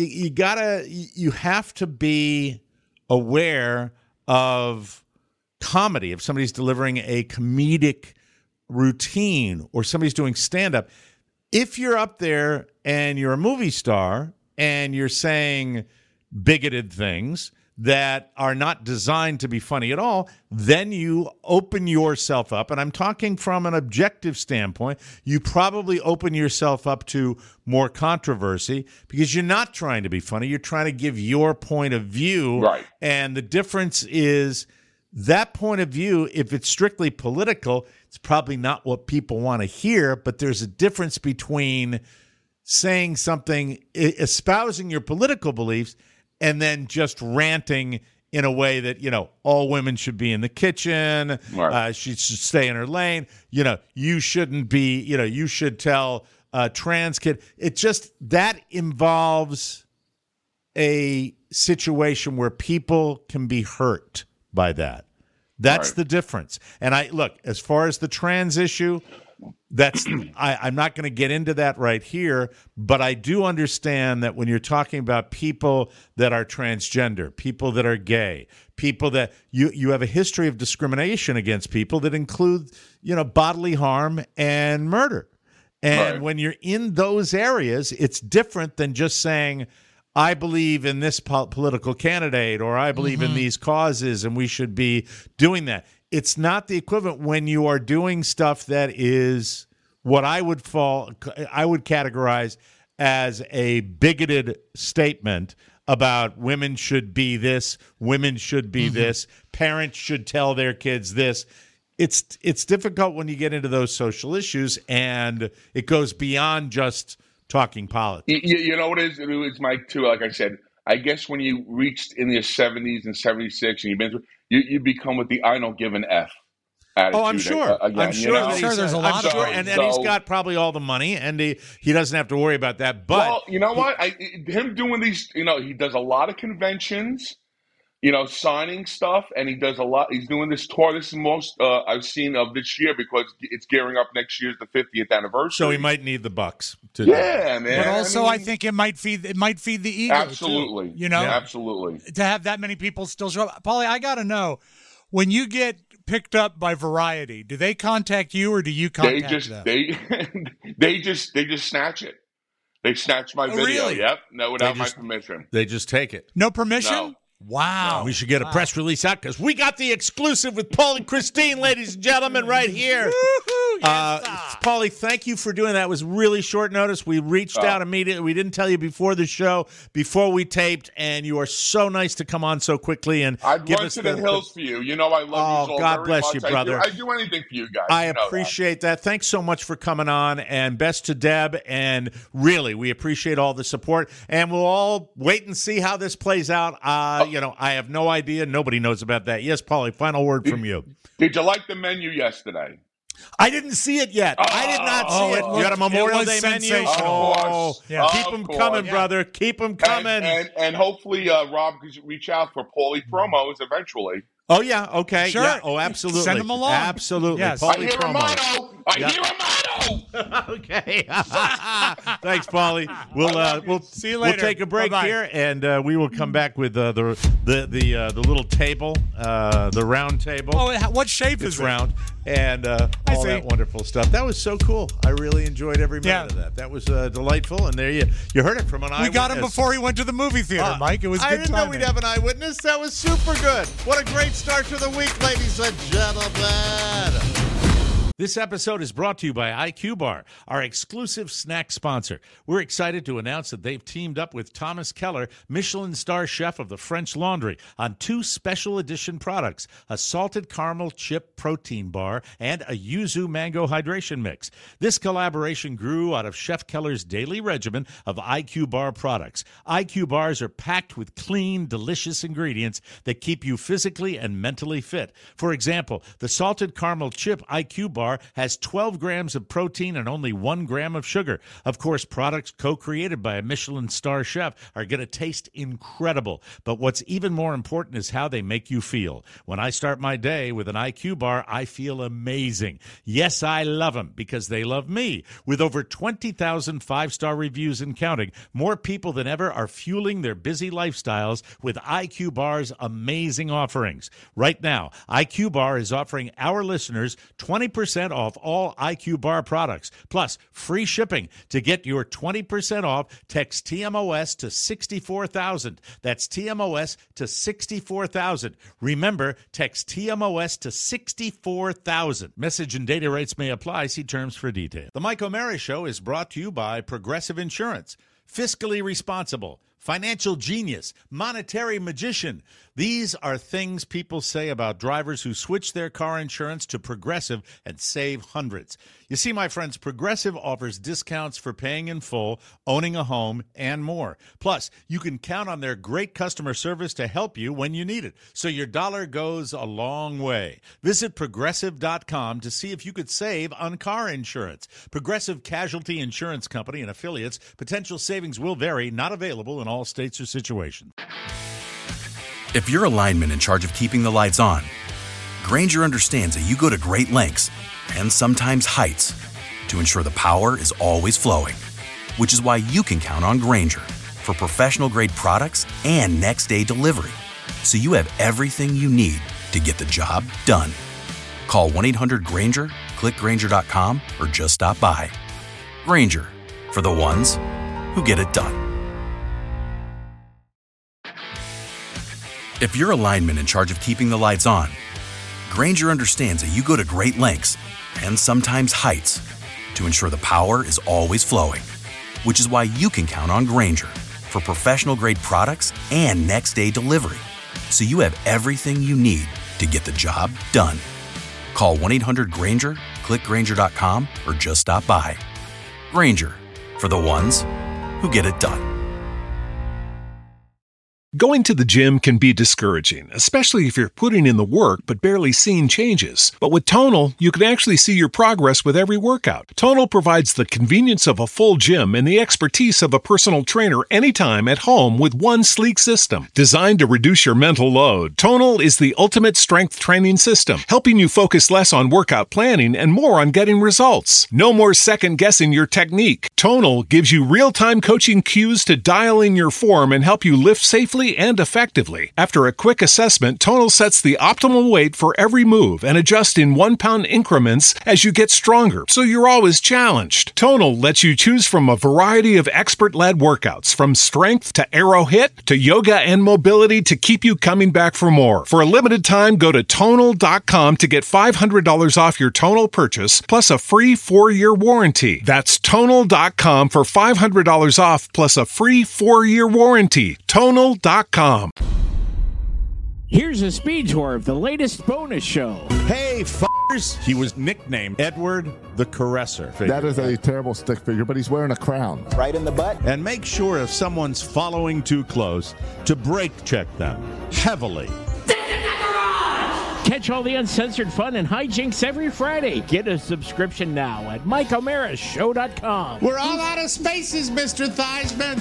have to be aware of comedy. If somebody's delivering a comedic routine or somebody's doing stand-up, if you're up there and you're a movie star and you're saying bigoted things that are not designed to be funny at all, then you open yourself up. And I'm talking from an objective standpoint. You probably open yourself up to more controversy because you're not trying to be funny. You're trying to give your point of view. Right. And the difference is that point of view, if it's strictly political, it's probably not what people want to hear. But there's a difference between saying something, espousing your political beliefs, and then just ranting in a way that, all women should be in the kitchen. Right. She should stay in her lane. You shouldn't be, you should tell a trans kid. It just, that involves a situation where people can be hurt by that. That's the difference. And as far as the trans issue, I'm not going to get into that right here, but I do understand that when you're talking about people that are transgender, people that are gay, people that you have a history of discrimination against people that include, bodily harm and murder. And when you're in those areas, it's different than just saying, I believe in this political candidate or I believe in these causes and we should be doing that. It's not the equivalent when you are doing stuff that is what I would categorize as a bigoted statement about women should be this, women should be this, parents should tell their kids this. It's difficult when you get into those social issues, and it goes beyond just talking politics. You know what it is, Mike, too, like I said, I guess when you reached in your 70s and 76 and you've been through, you become with the I don't give an F attitude. Oh, I'm sure. Again, I'm sure there's a lot of it. And he's got probably all the money, and he doesn't have to worry about that. But well, you know what? Him doing these, he does a lot of conventions, signing stuff, and he does a lot. He's doing this tour. This is most I've seen of this year because it's gearing up next year's the 50th anniversary. So he might need the bucks. Man. But also, I think it might feed the ego. Absolutely. Too, absolutely. To have that many people still show up. Paulie, I got to know, when you get picked up by Variety, do they contact you or do you contact them? They just snatch it. They snatch my video. Really? Yep. No, without my permission. They just take it. No permission? No. Wow. We should get a press release out because we got the exclusive with Paul and Christine, ladies and gentlemen, right here. Paulie, thank you for doing that. It was really short notice. We reached out immediately. We didn't tell you before the show, before we taped, and you are so nice to come on so quickly and give us to the hills for you. I love you all God very bless much. you, brother. I do anything for you guys. I appreciate that. Thanks so much for coming on, and best to Deb. And really, we appreciate all the support. And we'll all wait and see how this plays out. I have no idea. Nobody knows about that. Yes, Paulie, final word from you. Did you like the menu yesterday? I didn't see it yet. I did not see it. You got a Memorial Day menu? Keep them coming, brother. Keep them coming. And hopefully, Rob, could reach out for Paulie promos eventually. Oh, yeah. Okay. Sure. Yeah. Oh, absolutely. Send them along. Absolutely. Yes. I hear a motto. I hear a motto. Okay. Thanks, Paulie. We'll see you later. We'll take a break Bye-bye. here, and we will come back with the little table, the round table. Oh, what shape it's is it? round, and all that wonderful stuff. That was so cool. I really enjoyed every minute of that. That was delightful, and there you heard it from an eyewitness. We got him before he went to the movie theater, Mike. It was good I didn't know timing. we'd have an eyewitness. That was super good. What a great start to the week, ladies and gentlemen. This episode is brought to you by IQ Bar, our exclusive snack sponsor. We're excited to announce that they've teamed up with Thomas Keller, Michelin star chef of the French Laundry, on 2 special edition products, a salted caramel chip protein bar and a yuzu mango hydration mix. This collaboration grew out of Chef Keller's daily regimen of IQ Bar products. IQ Bars are packed with clean, delicious ingredients that keep you physically and mentally fit. For example, the salted caramel chip IQ Bar has 12 grams of protein and only 1 gram of sugar. Of course, products co-created by a Michelin star chef are going to taste incredible. But what's even more important is how they make you feel. When I start my day with an IQ Bar, I feel amazing. Yes, I love them because they love me. With over 20,000 5-star reviews and counting, more people than ever are fueling their busy lifestyles with IQ Bar's amazing offerings. Right now, IQ Bar is offering our listeners 20% off all IQ Bar products, plus free shipping. To get your 20% off, text TMOS to 64,000. That's TMOS to 64,000. Remember, text TMOS to 64,000. Message and data rates may apply. See terms for detail. The Mike O'Mara Show is brought to you by Progressive Insurance. Fiscally responsible, financial genius, monetary magician. These are things people say about drivers who switch their car insurance to Progressive and save hundreds. You see, my friends, Progressive offers discounts for paying in full, owning a home, and more. Plus, you can count on their great customer service to help you when you need it, so your dollar goes a long way. Visit Progressive.com to see if you could save on car insurance. Progressive Casualty Insurance Company and affiliates. Potential savings will vary, not available in all states or situations. If you're a lineman in charge of keeping the lights on, Grainger understands that you go to great lengths and sometimes heights to ensure the power is always flowing, which is why you can count on Grainger for professional-grade products and next-day delivery, so you have everything you need to get the job done. Call 1-800-GRAINGER, click Grainger.com, or just stop by. Grainger, for the ones who get it done. If you're a lineman in charge of keeping the lights on, Grainger understands that you go to great lengths and sometimes heights to ensure the power is always flowing, which is why you can count on Grainger for professional-grade products and next-day delivery, so you have everything you need to get the job done. Call 1-800-GRAINGER, click Grainger.com, or just stop by. Grainger, for the ones who get it done. Going to the gym can be discouraging, especially if you're putting in the work but barely seeing changes. But with Tonal, you can actually see your progress with every workout. Tonal provides the convenience of a full gym and the expertise of a personal trainer anytime at home with one sleek system. Designed to reduce your mental load, Tonal is the ultimate strength training system, helping you focus less on workout planning and more on getting results. No more second-guessing your technique. Tonal gives you real-time coaching cues to dial in your form and help you lift safely and effectively. After a quick assessment, Tonal sets the optimal weight for every move and adjusts in 1-pound increments as you get stronger, so you're always challenged. Tonal lets you choose from a variety of expert-led workouts, from strength to aero hit to yoga and mobility, to keep you coming back for more. For a limited time, go to Tonal.com to get $500 off your Tonal purchase, plus a free 4-year warranty. That's Tonal.com for $500 off, plus a free 4-year warranty. Tonal.com. Here's a speed tour of the latest bonus show. Hey, f***ers! He was nicknamed Edward the Caresser. That is a terrible stick figure, but he's wearing a crown. Right in the butt. And make sure if someone's following too close to brake check them heavily. Catch all the uncensored fun and hijinks every Friday. Get a subscription now at MikeO'MaraShow.com. We're all out of spaces, Mr. Theismann.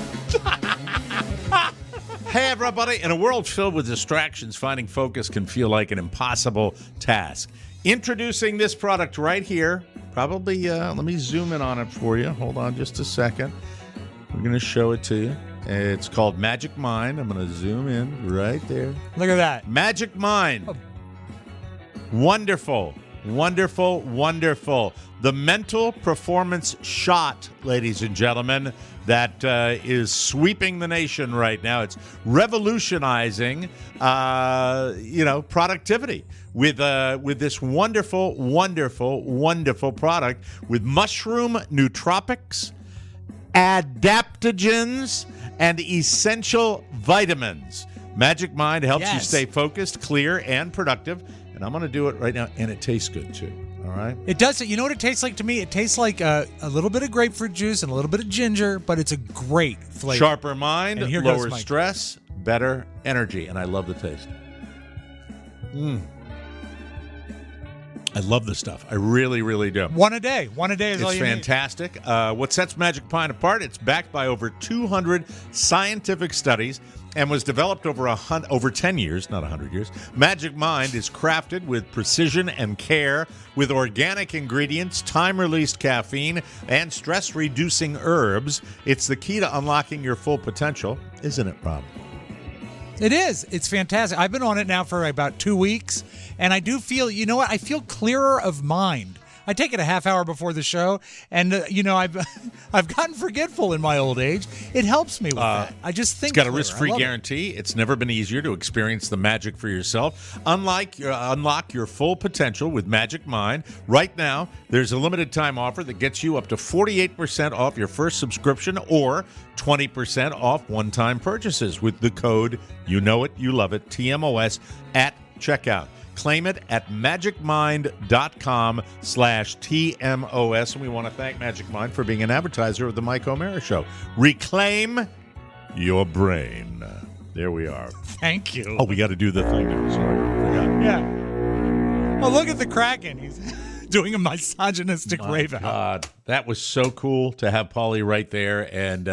Hey, everybody. In a world filled with distractions, finding focus can feel like an impossible task. Introducing this product right here. Probably, let me zoom in on it for you. Hold on just a second. We're going to show it to you. It's called Magic Mind. I'm going to zoom in right there. Look at that. Magic Mind. Wonderful. Wonderful, wonderful. The mental performance shot, ladies and gentlemen, that is sweeping the nation right now. It's revolutionizing, productivity with this wonderful, wonderful, wonderful product with mushroom nootropics, adaptogens, and essential vitamins. Magic Mind helps you stay focused, clear, and productive. And I'm going to do it right now, and it tastes good, too. All right? It does. You know what it tastes like to me? It tastes like a little bit of grapefruit juice and a little bit of ginger, but it's a great flavor. Sharper mind, lower stress, better energy, and I love the taste. I love this stuff. I really, really do. One a day. One a day is all you need. It's fantastic. What sets Magic Mind apart, it's backed by over 200 scientific studies and was developed over 10 years, not 100 years. Magic Mind is crafted with precision and care with organic ingredients, time-released caffeine, and stress-reducing herbs. It's the key to unlocking your full potential, isn't it, Rob? It is. It's fantastic. I've been on it now for about 2 weeks, and I do feel, you know what? I feel clearer of mind. I take it a half hour before the show, and I've gotten forgetful in my old age. It helps me with that. I just think it's got a risk-free guarantee. It's never been easier to experience the magic for yourself. Unlock your full potential with Magic Mind. Right now, there's a limited time offer that gets you up to 48% off your first subscription or 20% off one-time purchases with the code You Know It, You Love It, TMOS at checkout. Claim it at magicmind.com/TMOS. And we want to thank Magic Mind for being an advertiser of the Mike O'Mara Show. Reclaim your brain. There we are. Thank you. Oh, we got to do the thing now. Sorry, I forgot. Yeah. Oh, look at the Kraken. He's doing a misogynistic rave out. God, that was so cool to have Paulie right there. And,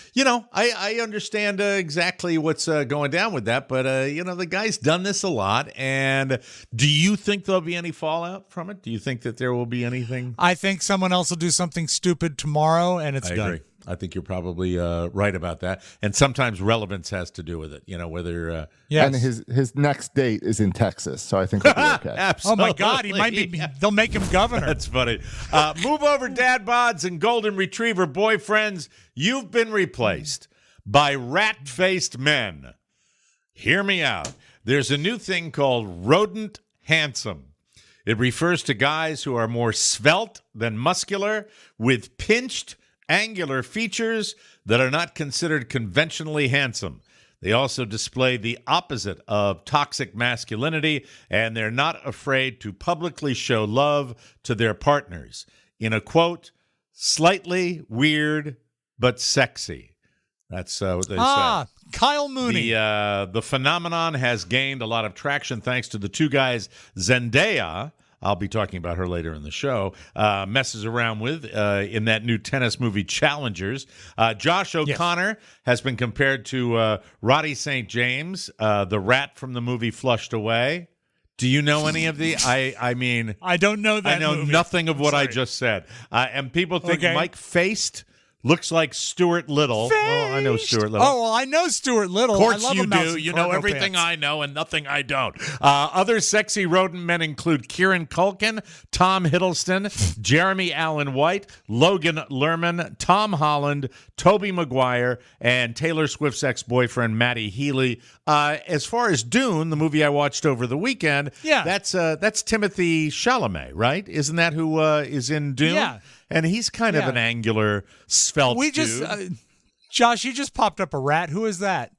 I understand exactly what's going down with that. But, the guy's done this a lot. And do you think there'll be any fallout from it? Do you think that there will be anything? I think someone else will do something stupid tomorrow, and it's done. I agree. I think you're probably right about that. And sometimes relevance has to do with it, whether... And his next date is in Texas, so I think he'll be okay. Absolutely. Oh, my God. He might be... They'll make him governor. That's funny. Move over, Dad Bods and Golden Retriever boyfriends. You've been replaced by rat-faced men. Hear me out. There's a new thing called rodent handsome. It refers to guys who are more svelte than muscular, with pinched, angular features that are not considered conventionally handsome. They also display the opposite of toxic masculinity, and they're not afraid to publicly show love to their partners in a, quote, slightly weird but sexy. That's what they say. Kyle Mooney. The phenomenon has gained a lot of traction thanks to the two guys Zendaya, I'll be talking about her later in the show, messes around with in that new tennis movie Challengers. Josh O'Connor has been compared to Roddy St. James, the rat from the movie Flushed Away. Do you know any of the? I mean, I don't know that. I know movie. nothing of what I just said. And people think Mike Faced looks like Stuart Little. Well, I know Stuart Little. Oh, well, I know Stuart Little. Of course I love you a mouse do. in You know cargo everything pants. I know and nothing I don't. Other sexy rodent men include Kieran Culkin, Tom Hiddleston, Jeremy Allen White, Logan Lerman, Tom Holland, Tobey Maguire, and Taylor Swift's ex-boyfriend Matty Healy. As far as Dune, the movie I watched over the weekend, that's Timothée Chalamet, right? Isn't that who is in Dune? Yeah. And he's kind of an angular, svelte dude. Josh, you just popped up a rat. Who is that?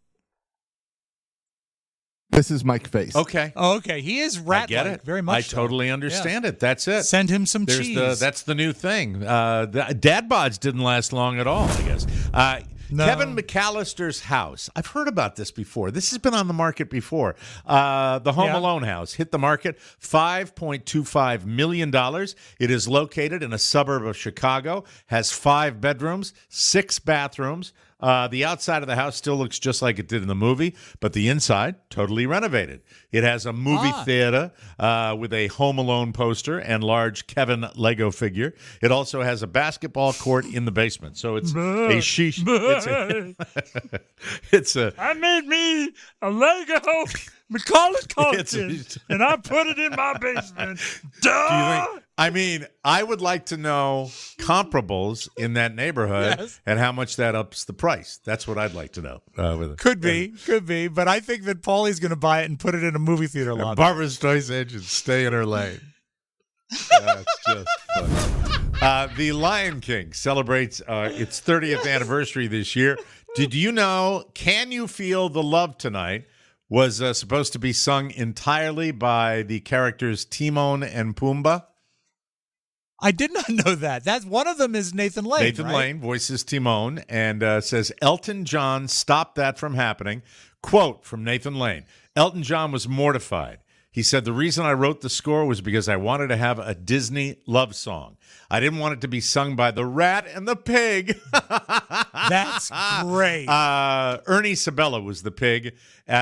This is Mike Face. Okay. Oh, okay. He is rat-like. I get it. Very much I so. totally understand it. That's it. Send him some cheese. That's the new thing. The Dad Bods didn't last long at all, I guess. No. Kevin McAllister's house. I've heard about this before. This has been on the market before. The Home Alone house hit the market, $5.25 million. It is located in a suburb of Chicago, has 5 bedrooms, 6 bathrooms. The outside of the house still looks just like it did in the movie, but the inside, totally renovated. It has a movie theater with a Home Alone poster and large Kevin Lego figure. It also has a basketball court in the basement. So it's a sheesh. I made me a Lego Macaulay Culkin, and I put it in my basement. Duh! I mean, I would like to know comparables in that neighborhood and how much that ups the price. That's what I'd like to know. Could be. But I think that Paulie's going to buy it and put it in a movie theater lobby. Barbara Streisand should stay in her lane. That's just funny. The Lion King celebrates its 30th anniversary this year. Did you know Can You Feel the Love Tonight was supposed to be sung entirely by the characters Timon and Pumbaa? I did not know that. That's one of them is Nathan Lane. Nathan Lane voices Timon and says Elton John stopped that from happening. Quote from Nathan Lane: Elton John was mortified. He said, the reason I wrote the score was because I wanted to have a Disney love song. I didn't want it to be sung by the rat and the pig. That's great. Ernie Sabella was the pig.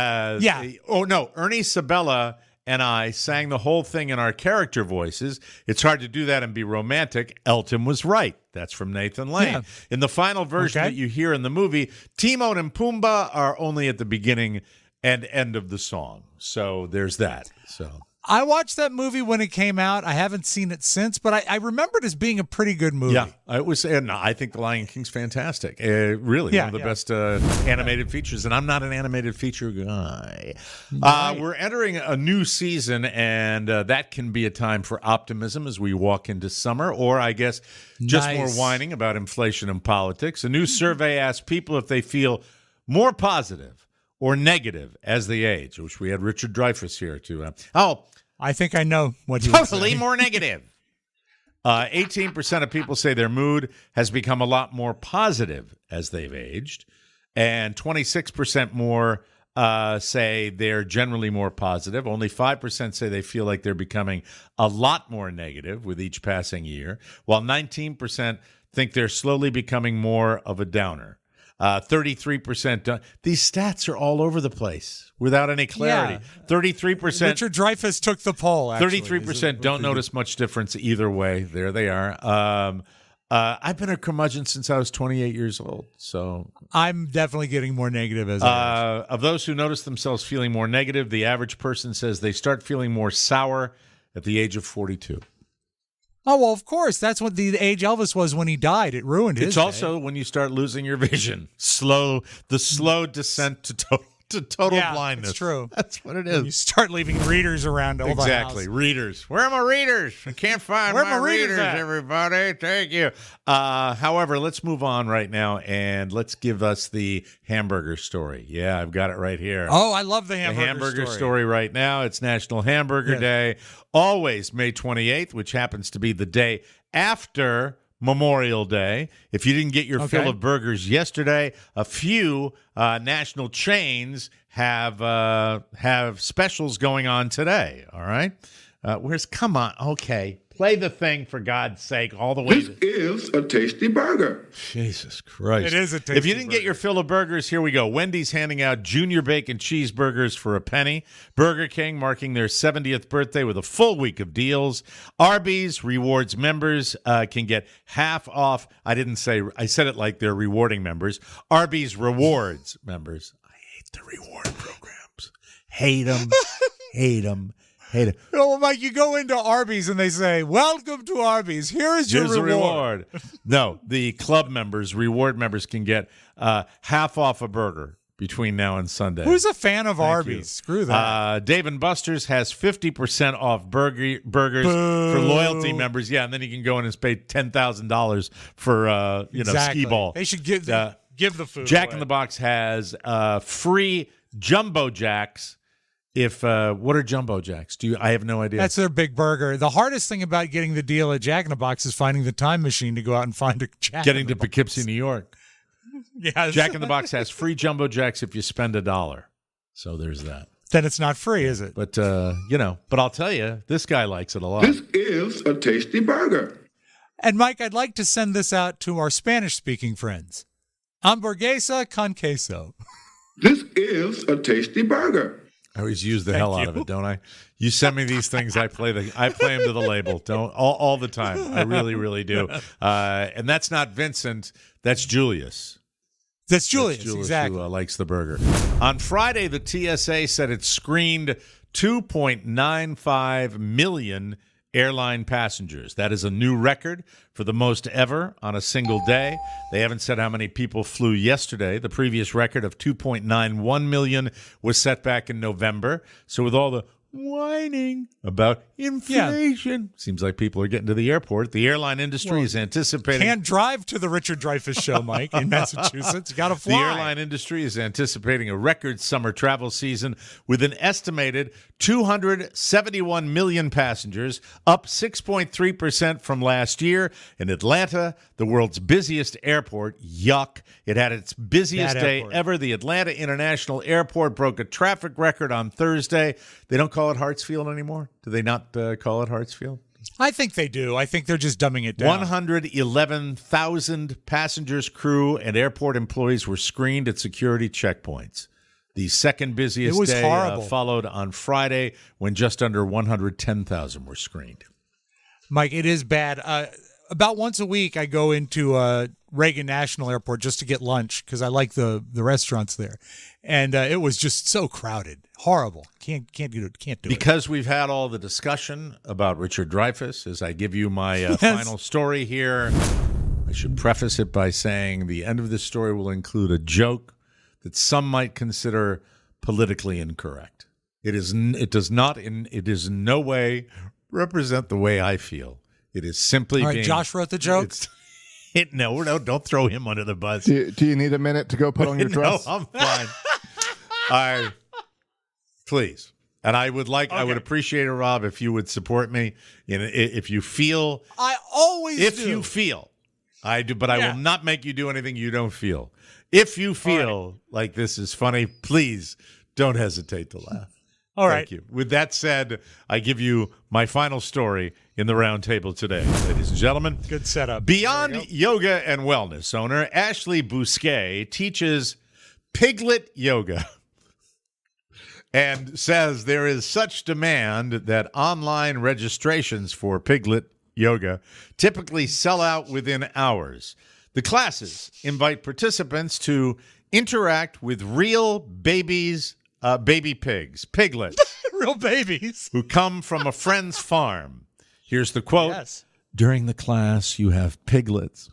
Ernie Sabella and I sang the whole thing in our character voices. It's hard to do that and be romantic. Elton was right. That's from Nathan Lane. Yeah. In the final version that you hear in the movie, Timon and Pumbaa are only at the beginning and end of the song. So there's that. So I watched that movie when it came out. I haven't seen it since, but I remember it as being a pretty good movie. Yeah, it was. And I think The Lion King's fantastic. Really, one of the best animated features. And I'm not an animated feature guy. We're entering a new season, and that can be a time for optimism as we walk into summer, or I guess just more whining about inflation and politics. A new survey asked people if they feel more positive or negative as they age. I wish we had Richard Dreyfuss here to. I think I know what you totally more negative. 18% of people say their mood has become a lot more positive as they've aged, and 26% more say they're generally more positive. Only 5% say they feel like they're becoming a lot more negative with each passing year, while 19% think they're slowly becoming more of a downer. 33%. These stats are all over the place without any clarity. 33%. Richard Dreyfuss took the poll. 33% don't notice much difference either way. There they are. I've been a curmudgeon since I was 28 years old, so I'm definitely getting more negative as I age. Of those who notice themselves feeling more negative, the average person says they start feeling more sour at the age of 42. Oh, well, of course. That's what the age Elvis was when he died. It ruined his day. It's also when you start losing your vision. The slow descent to total blindness. It's true. That's what it is. You start leaving readers around all the house. Exactly. Readers. Where are my readers? I can't find my readers, everybody. Thank you. However, let's move on right now, and let's give us the hamburger story. Yeah, I've got it right here. Oh, I love the hamburger story right now. It's National Hamburger Day. Always May 28th, which happens to be the day after Memorial Day. If you didn't get your fill of burgers yesterday, a few national chains have specials going on today. All right, come on? Okay, play the thing for God's sake, all the way. This is a tasty burger. Jesus Christ! It is a tasty. If you didn't get your fill of burgers, here we go. Wendy's handing out Junior Bacon cheeseburgers for a penny. Burger King marking their 70th birthday with a full week of deals. Arby's rewards members can get half off. I said it like they're rewarding members. Arby's rewards members. I hate the reward programs. Hate them. Hate them. Oh, Mike, you go into Arby's and they say, welcome to Arby's. Here's your reward. No, the club members, reward members can get half off a burger between now and Sunday. Who's a fan of Arby's? Screw that. Dave & Buster's has 50% off burgers for loyalty members. Yeah, and then you can go in and pay $10,000 for skee ball. They should give the food Jack away. in the Box has free Jumbo Jacks. What are Jumbo Jacks? I have no idea. That's their big burger. The hardest thing about getting the deal at Jack in the Box is finding the time machine to go out and find a Jack. Getting to Poughkeepsie, New York. Yes. Jack in the Box has free Jumbo Jacks if you spend $1. So there's that. Then it's not free, is it? But but I'll tell you, this guy likes it a lot. This is a tasty burger. And Mike, I'd like to send this out to our Spanish-speaking friends. Hamburguesa con queso. This is a tasty burger. I always use the hell out of it, don't I? You send me these things, I play them to the label. Don't all the time. I really, really do. And that's not Vincent. That's Julius. That's Julius, exactly. Who likes the burger. On Friday, the TSA said it screened 2.95 million airline passengers. That is a new record for the most ever on a single day. They haven't said how many people flew yesterday. The previous record of 2.91 million was set back in November. So with all the whining about inflation, seems like people are getting to the airport. The airline industry is anticipating... Can't drive to the Richard Dreyfuss Show, Mike, in Massachusetts. You got to fly. The airline industry is anticipating a record summer travel season with an estimated 271 million passengers, up 6.3% from last year. In Atlanta, the world's busiest airport, yuck. It had its busiest day ever. The Atlanta International Airport broke a traffic record on Thursday. They don't call it Hartsfield anymore? Do they not call it Hartsfield? I think they do. I think they're just dumbing it down. 111,000 passengers, crew, and airport employees were screened at security checkpoints. The second busiest day followed on Friday when just under 110,000 were screened. Mike, it is bad. About once a week, I go into Reagan National Airport just to get lunch because I like the restaurants there. And it was just so crowded. Horrible. Can't do it. Because we've had all the discussion about Richard Dreyfuss, as I give you my final story here, I should preface it by saying the end of this story will include a joke that some might consider politically incorrect. It is in no way represent the way I feel. It is simply all right, Josh wrote the joke? No, don't throw him under the bus. Do you need a minute to go put on your dress? No, I'm fine. Please. And I would appreciate it, Rob, if you would support me. If you feel. I always do. If you feel. I do, but I will not make you do anything you don't feel. If you feel like this is funny, please don't hesitate to laugh. All right. Thank you. With that said, I give you my final story in the round table today. Ladies and gentlemen. Good setup. Beyond Yoga and Wellness owner Ashley Bousquet teaches Piglet Yoga and says there is such demand that online registrations for Piglet Yoga typically sell out within hours. The classes invite participants to interact with real baby pigs, piglets. Real babies. Who come from a friend's farm. Here's the quote. Yes. During the class, you have piglets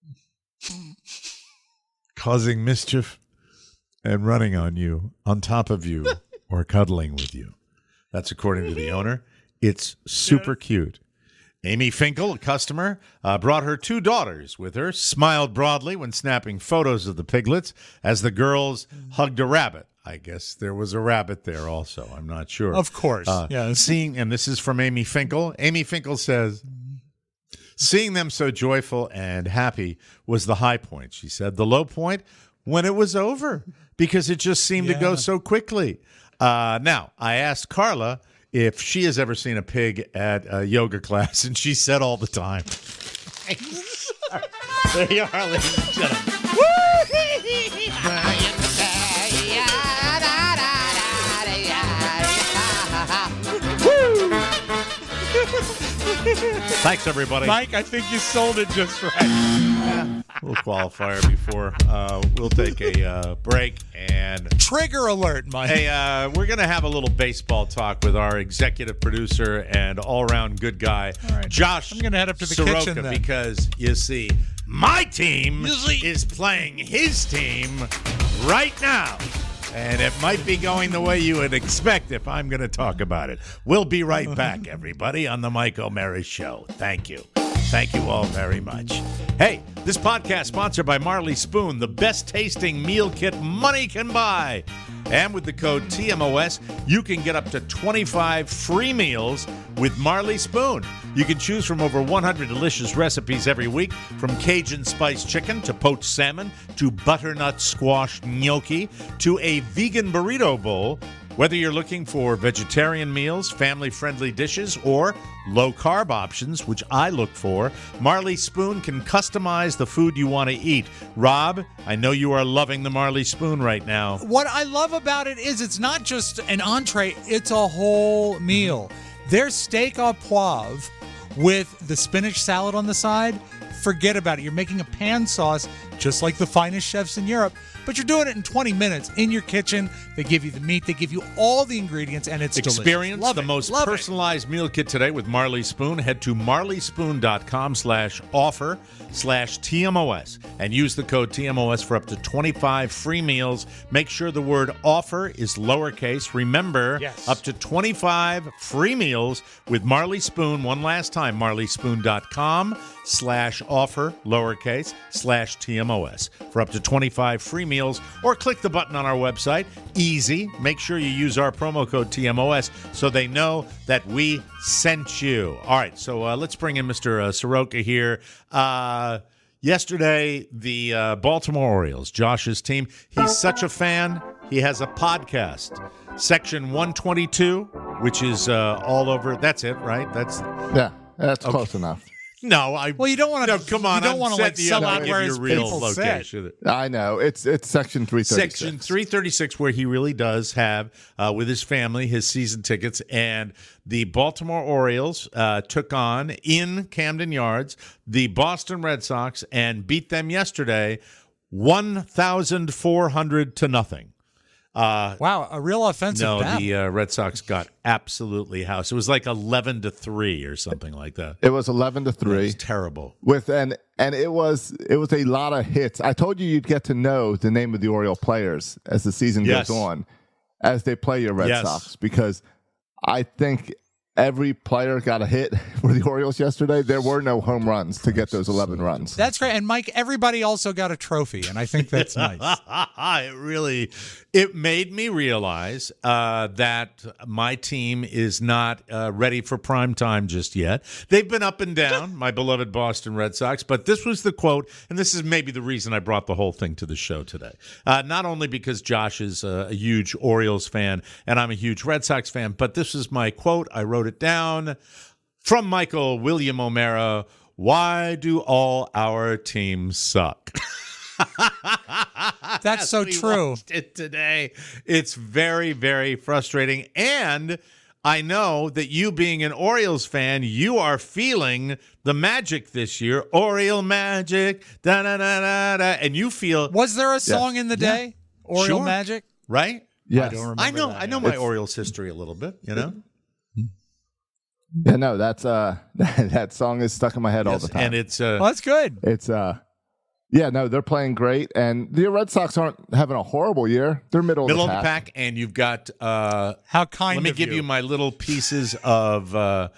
causing mischief and running on you, on top of you, or cuddling with you. That's according to the owner. It's super cute. Amy Finkel, a customer, brought her 2 daughters with her, smiled broadly when snapping photos of the piglets as the girls hugged a rabbit. I guess there was a rabbit there also. I'm not sure. Of course. And this is from Amy Finkel. Amy Finkel says, seeing them so joyful and happy was the high point, she said. The low point, when it was over, because it just seemed to go so quickly. Now, I asked Carla if she has ever seen a pig at a yoga class, and she said all the time. There you are, ladies and gentlemen. Thanks, everybody. Mike, I think you sold it just right. We'll qualifier before we'll take a break. And trigger alert, Mike. Hey, we're going to have a little baseball talk with our executive producer and all-around good guy, Josh. I'm going to head up to the Soroka, kitchen then. Because, you see, my team is playing his team right now. And it might be going the way you would expect if I'm going to talk about it. We'll be right back, everybody, on the Mike O'Mara Show. Thank you. Thank you all very much. Hey, this podcast sponsored by Marley Spoon, the best tasting meal kit money can buy. And with the code TMOS, you can get up to 25 free meals with Marley Spoon. You can choose from over 100 delicious recipes every week, from Cajun spiced chicken to poached salmon to butternut squash gnocchi to a vegan burrito bowl Whether you're looking for vegetarian meals, family-friendly dishes, or low-carb options, which I look for, Marley Spoon can customize the food you want to eat. Rob, I know you are loving the Marley Spoon right now. What I love about it is it's not just an entree, it's a whole meal. Their steak au poivre with the spinach salad on the side, forget about it. You're making a pan sauce just like the finest chefs in Europe, but you're doing it in 20 minutes in your kitchen. They give you the meat, they give you all the ingredients, and it's Experience delicious. the most personalized meal kit today with Marley Spoon. Head to marleyspoon.com/offer/TMOS and use the code TMOS for up to 25 free meals. Make sure the word offer is lowercase. Remember, up to 25 free meals with Marley Spoon. One last time, marleyspoon.com/offer lowercase/TMOS for up to 25 free meals, or click the button on our website. Easy. Make sure you use our promo code TMOS so they know that we sent you. All right, so let's bring in Mr. Soroka here. Yesterday, the Baltimore Orioles, Josh's team, he's such a fan, he has a podcast, Section 122, which is all over. That's it, right? That's close enough. No, you don't want to. No, come on. You don't want to sell out where his real people location. I know it's Section 336. Section 336, where he really does have with his family his season tickets, and the Baltimore Orioles took on in Camden Yards the Boston Red Sox and beat them yesterday, 1,400-0. Wow, a real offensive battle. The Red Sox got absolutely housed. It was like 11-3 or something like that. It was 11-3. It was terrible. And it was a lot of hits. I told you you'd get to know the name of the Oriole players as the season goes on, as they play your Red Sox, because I think every player got a hit for the Orioles yesterday. There were no home runs to get those 11 runs. That's great. And, Mike, everybody also got a trophy, and I think that's nice. It made me realize that my team is not ready for prime time just yet. They've been up and down, my beloved Boston Red Sox, but this was the quote, and this is maybe the reason I brought the whole thing to the show today. Not only because Josh is a huge Orioles fan and I'm a huge Red Sox fan, but this is my quote. I wrote it down from Michael William O'Mara. Why do all our teams suck? That's so true. It today. It's very, very frustrating. And I know that you being an Orioles fan, you are feeling the magic this year. Oriole magic, da-da-da-da-da. And you feel... Was there a song in the day? Oriole Magic? Right? Yes. I know my Orioles history a little bit, you know? Yeah, no, that's that song is stuck in my head all the time. And it's well, that's good. It's yeah, no, they're playing great, and the Red Sox aren't having a horrible year. They're middle of the pack. And you've got how kind. Let me give you my little pieces of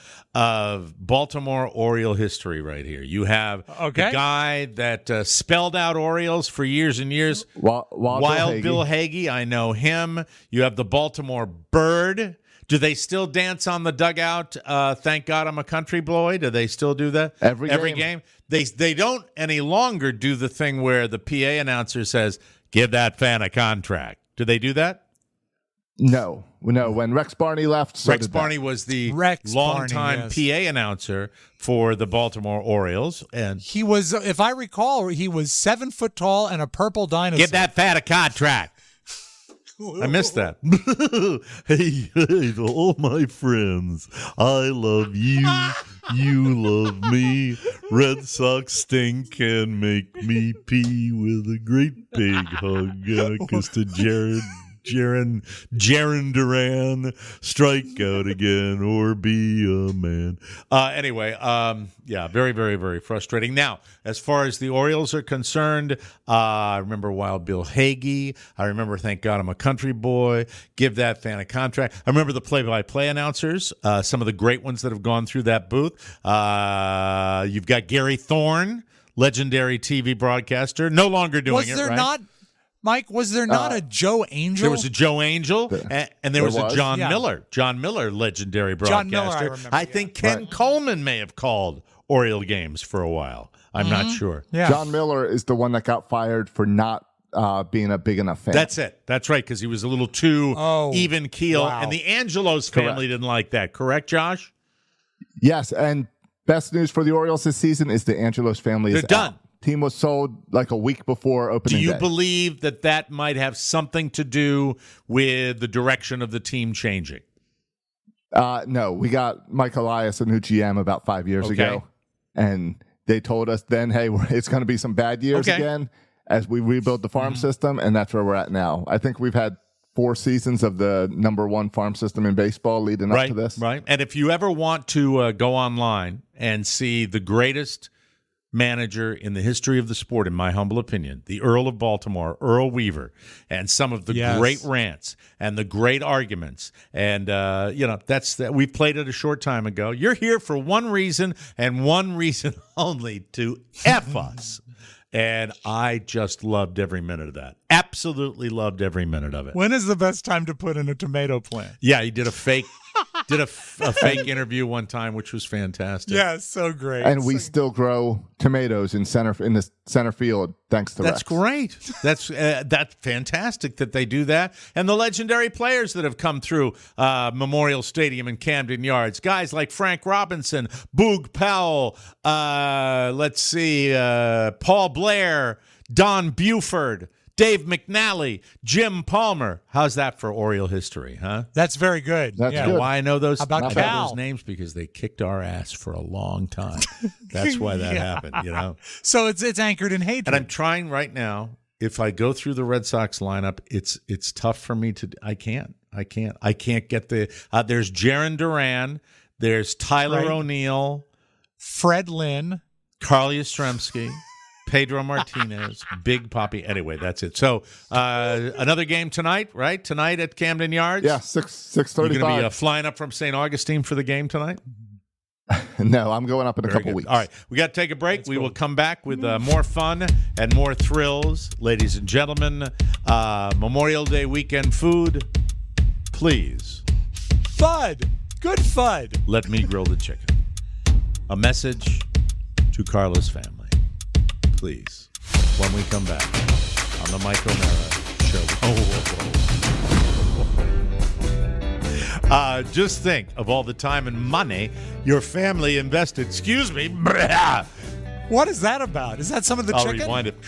Baltimore Oriole history right here. You have the guy that spelled out Orioles for years and years, Wild Bill Hagee. I know him. You have the Baltimore Bird. Do they still dance on the dugout? Thank God I'm a country boy. Do they still do that every game? They don't any longer do the thing where the PA announcer says, "Give that fan a contract." Do they do that? No. When Rex Barney left, Rex Barney was the longtime PA announcer for the Baltimore Orioles, and he was, if I recall, he was 7 foot tall and a purple dinosaur. Give that fan a contract. I missed that. Hey, to all my friends, I love you. You love me. Red Sox stink and make me pee with a great big hug and a kiss to Jaron Duran, strike out again or be a man. Anyway, yeah, very, very, very frustrating. Now, as far as the Orioles are concerned, I remember Wild Bill Hagee. I remember, thank God I'm a country boy. Give that fan a contract. I remember the play-by-play announcers, some of the great ones that have gone through that booth. You've got Gary Thorne, legendary TV broadcaster, no longer doing it, right? Mike, was there not a Joe Angel? There was a Joe Angel, and there was a John Miller. John Miller, legendary broadcaster. John Miller, I think Ken Coleman may have called Oriole games for a while. I'm not sure. Yeah. John Miller is the one that got fired for not being a big enough fan. That's it. That's right, because he was a little too even keel, and the Angelos family didn't like that. Correct, Josh? Yes, and best news for the Orioles this season is the Angelos family is done. Out. Team was sold like a week before opening day. Do you believe that might have something to do with the direction of the team changing? No, we got Mike Elias, a new GM, about 5 years ago, and they told us then, hey, it's going to be some bad years again as we rebuild the farm system, and that's where we're at now. I think we've had 4 seasons of the number 1 farm system in baseball leading up to this. Right. And if you ever want to go online and see the greatest manager in the history of the sport, in my humble opinion, the Earl of Baltimore, Earl Weaver, and some of the great rants and the great arguments. And, we played it a short time ago. You're here for one reason and one reason only, to F us. And I just loved every minute of that. Absolutely loved every minute of it. When is the best time to put in a tomato plant? Yeah, he did a fake fake interview one time, which was fantastic. Yeah, so great. And we still grow tomatoes in the center field thanks to Rex. That's great. That's fantastic that they do that. And the legendary players that have come through Memorial Stadium and Camden Yards, guys like Frank Robinson, Boog Powell, Paul Blair, Don Buford, Dave McNally, Jim Palmer. How's that for Oriole history, huh? That's very good. That's good. Why I know those? About I know Cal? those names because they kicked our ass for a long time. That's why that happened. So it's anchored in hatred. And I'm trying right now. If I go through the Red Sox lineup, it's tough for me to. I can't get the. There's Jaron Duran. There's Tyler O'Neill, Fred Lynn, Carl Yastrzemski, Pedro Martinez, Big Papi. Anyway, that's it. So another game tonight, right? Tonight at Camden Yards? Yeah, 6:35. You're going to be flying up from St. Augustine for the game tonight? No, I'm going up in a couple weeks. All right, we got to take a break. We will come back with more fun and more thrills. Ladies and gentlemen, Memorial Day weekend food, please. Fud. Good fud. Let me grill the chicken. A message to Carla's family. Please, when we come back on the Mike O'Mara Show. Just think of all the time and money your family invested. Excuse me. What is that about? Is that some of the I'll chicken? rewind it.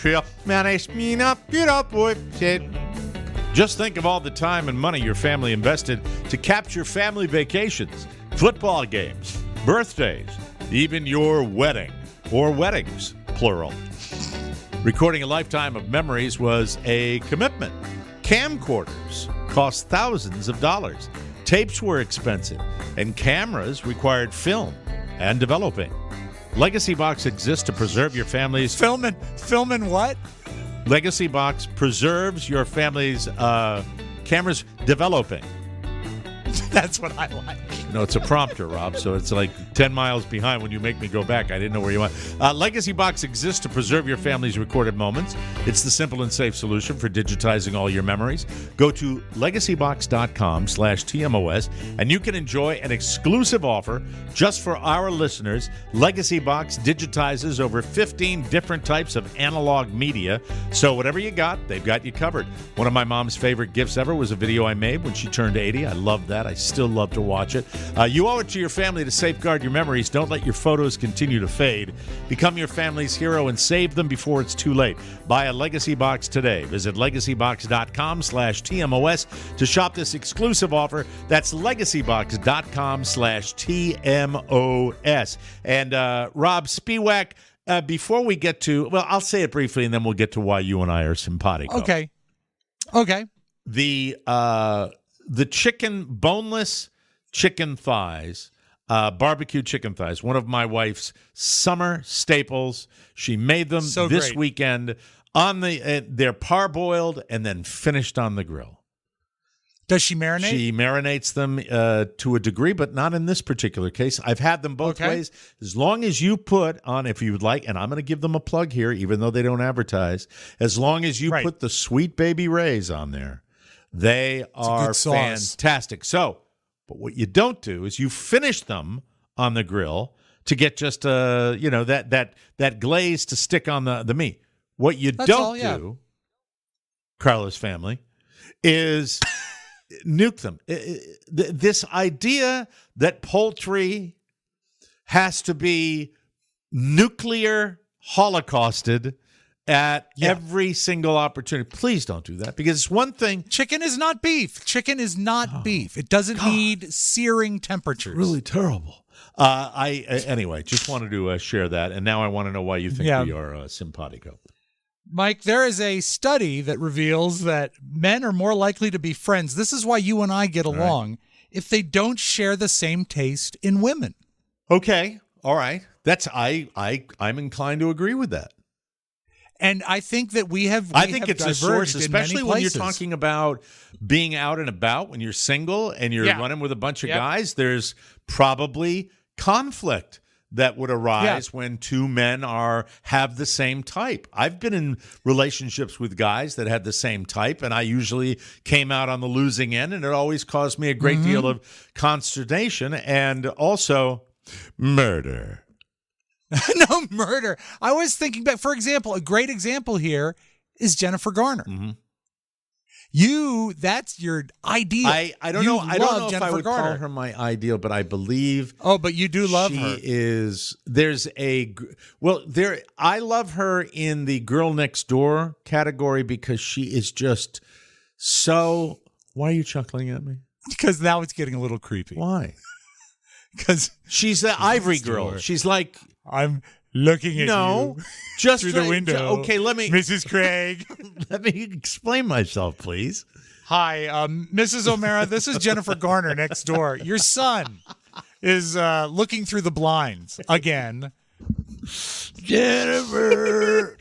Just think of all the time and money your family invested to capture family vacations, football games, birthdays, even your wedding or weddings, plural. Recording a lifetime of memories was a commitment. Camcorders cost thousands of dollars. Tapes were expensive, and cameras required film and developing. Legacy Box exists to preserve your family's... Film and what? Legacy Box preserves your family's cameras developing. That's what I like. No, it's a prompter, Rob, so it's like 10 miles behind when you make me go back. I didn't know where you went. Legacy Box exists to preserve your family's recorded moments. It's the simple and safe solution for digitizing all your memories. Go to legacybox.com/TMOS, and you can enjoy an exclusive offer just for our listeners. Legacy Box digitizes over 15 different types of analog media, so whatever you got, they've got you covered. One of my mom's favorite gifts ever was a video I made when she turned 80. I loved that. I still love to watch it. You owe it to your family to safeguard your memories. Don't let your photos continue to fade. Become your family's hero and save them before it's too late. Buy a Legacy Box today. Visit legacybox.com/TMOS to shop this exclusive offer. That's legacybox.com/TMOS. And Rob Spiewak, before we get to, well, I'll say it briefly and then we'll get to why you and I are simpatico. Okay. The chicken, boneless chicken thighs, barbecue chicken thighs, one of my wife's summer staples. She made them this weekend on they're parboiled and then finished on the grill. Does she marinate? She marinates them to a degree, but not in this particular case. I've had them both ways. As long as you put on, if you would like, and I'm going to give them a plug here, even though they don't advertise, as long as you put the Sweet Baby Rays on there, they are fantastic. So, but what you don't do is you finish them on the grill to get just that glaze to stick on the meat. What you don't do Carlos family, is nuke them. This idea that poultry has to be nuclear holocausted at every single opportunity. Please don't do that, because it's one thing. Chicken is not beef. Chicken is not beef. It doesn't need searing temperatures. Really terrible. Anyway, just wanted to share that, and now I want to know why you think we are simpatico. Mike, there is a study that reveals that men are more likely to be friends. This is why you and I get along if they don't share the same taste in women. Okay, all right. I'm inclined to agree with that. And I think that I think it's a source, especially when you're talking about being out and about, when you're single and you're running with a bunch of guys. There's probably conflict that would arise when two men have the same type. I've been in relationships with guys that had the same type, and I usually came out on the losing end, and it always caused me a great deal of consternation and also murder. No murder. I was thinking back, for example, a great example here is Jennifer Garner. That's your ideal. I don't know if I would call her my ideal, but I believe. Oh, but you do love her. I love her in the girl next door category because she is just so. Why are you chuckling at me? Because now it's getting a little creepy. Why? Because she's the Ivory girl. She's like. I'm looking at you just through the window. Okay, let me, Mrs. Craig. Let me explain myself, please. Hi, Mrs. O'Mara. This is Jennifer Garner next door. Your son is looking through the blinds again. Jennifer.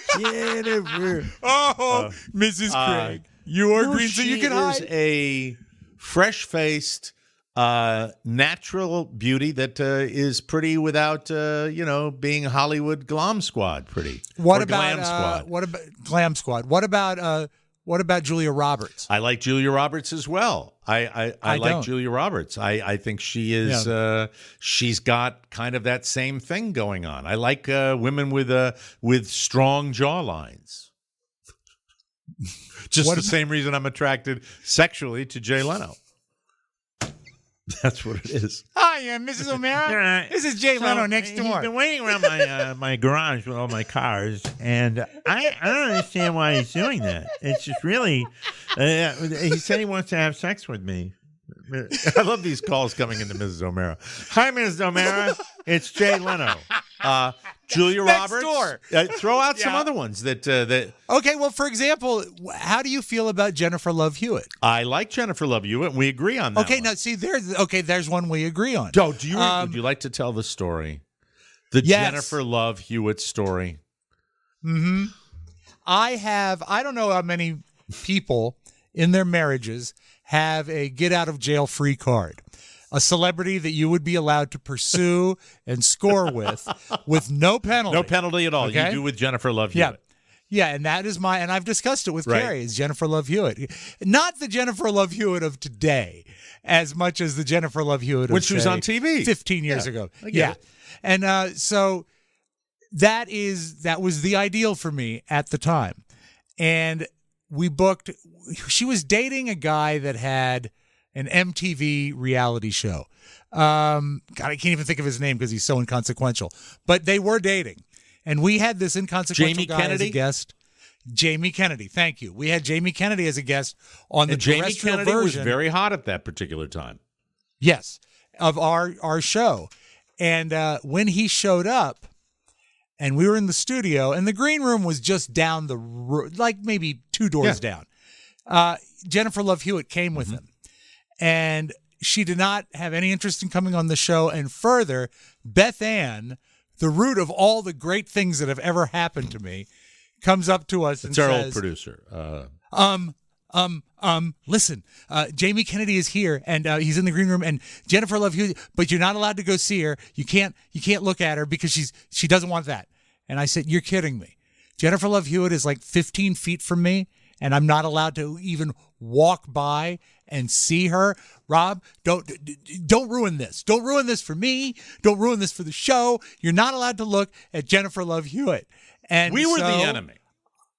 Oh, Mrs. Craig. You are green, so you can hide. She is a fresh-faced. Natural beauty that is pretty without being Hollywood glam squad pretty. Glam squad? What about Julia Roberts? I like Julia Roberts as well. I like Julia Roberts. I think she is she's got kind of that same thing going on. I like women with strong jawlines. Just the same reason I'm attracted sexually to Jay Leno. That's what it is. Hi, Mrs. O'Mara. This is Jay Leno next door. He's been waiting around my garage with all my cars, and I don't understand why he's doing that. It's just really. He said he wants to have sex with me. I love these calls coming into Mrs. O'Mara. Hi, Mrs. O'Mara. It's Jay Leno. Julia Roberts. Throw out some other ones that. Okay, well, for example, how do you feel about Jennifer Love Hewitt? I like Jennifer Love Hewitt. We agree on that. Okay, now see, there's one we agree on. Would you like to tell the story? Jennifer Love Hewitt story. Mm-hmm. I don't know how many people in their marriages have a get out of jail free card. A celebrity that you would be allowed to pursue and score with no penalty. No penalty at all. Okay? You do with Jennifer Love Hewitt. Yeah, and that is and I've discussed it with Carrie, is Jennifer Love Hewitt. Not the Jennifer Love Hewitt of today, as much as the Jennifer Love Hewitt of, which was on TV 15 years ago. And so that was the ideal for me at the time. And she was dating a guy that had an MTV reality show. God, I can't even think of his name because he's so inconsequential. But they were dating. And we had this inconsequential guy as a guest. Jamie Kennedy, thank you. We had Jamie Kennedy as a guest on the terrestrial version. Jamie Kennedy was very hot at that particular time. Yes, of our show. And when he showed up, and we were in the studio, and the green room was just down like maybe 2 doors down. Jennifer Love Hewitt came with him. And she did not have any interest in coming on the show. And further, Beth Ann, the root of all the great things that have ever happened to me, comes up to us and says... It's our old producer. Listen, Jamie Kennedy is here, and he's in the green room, and Jennifer Love Hewitt, but you're not allowed to go see her. You can't look at her because she doesn't want that. And I said, you're kidding me. Jennifer Love Hewitt is like 15 feet from me, and I'm not allowed to even walk by and see her. Rob, don't ruin this. Don't ruin this for me. Don't ruin this for the show. You're not allowed to look at Jennifer Love Hewitt. And we were the enemy.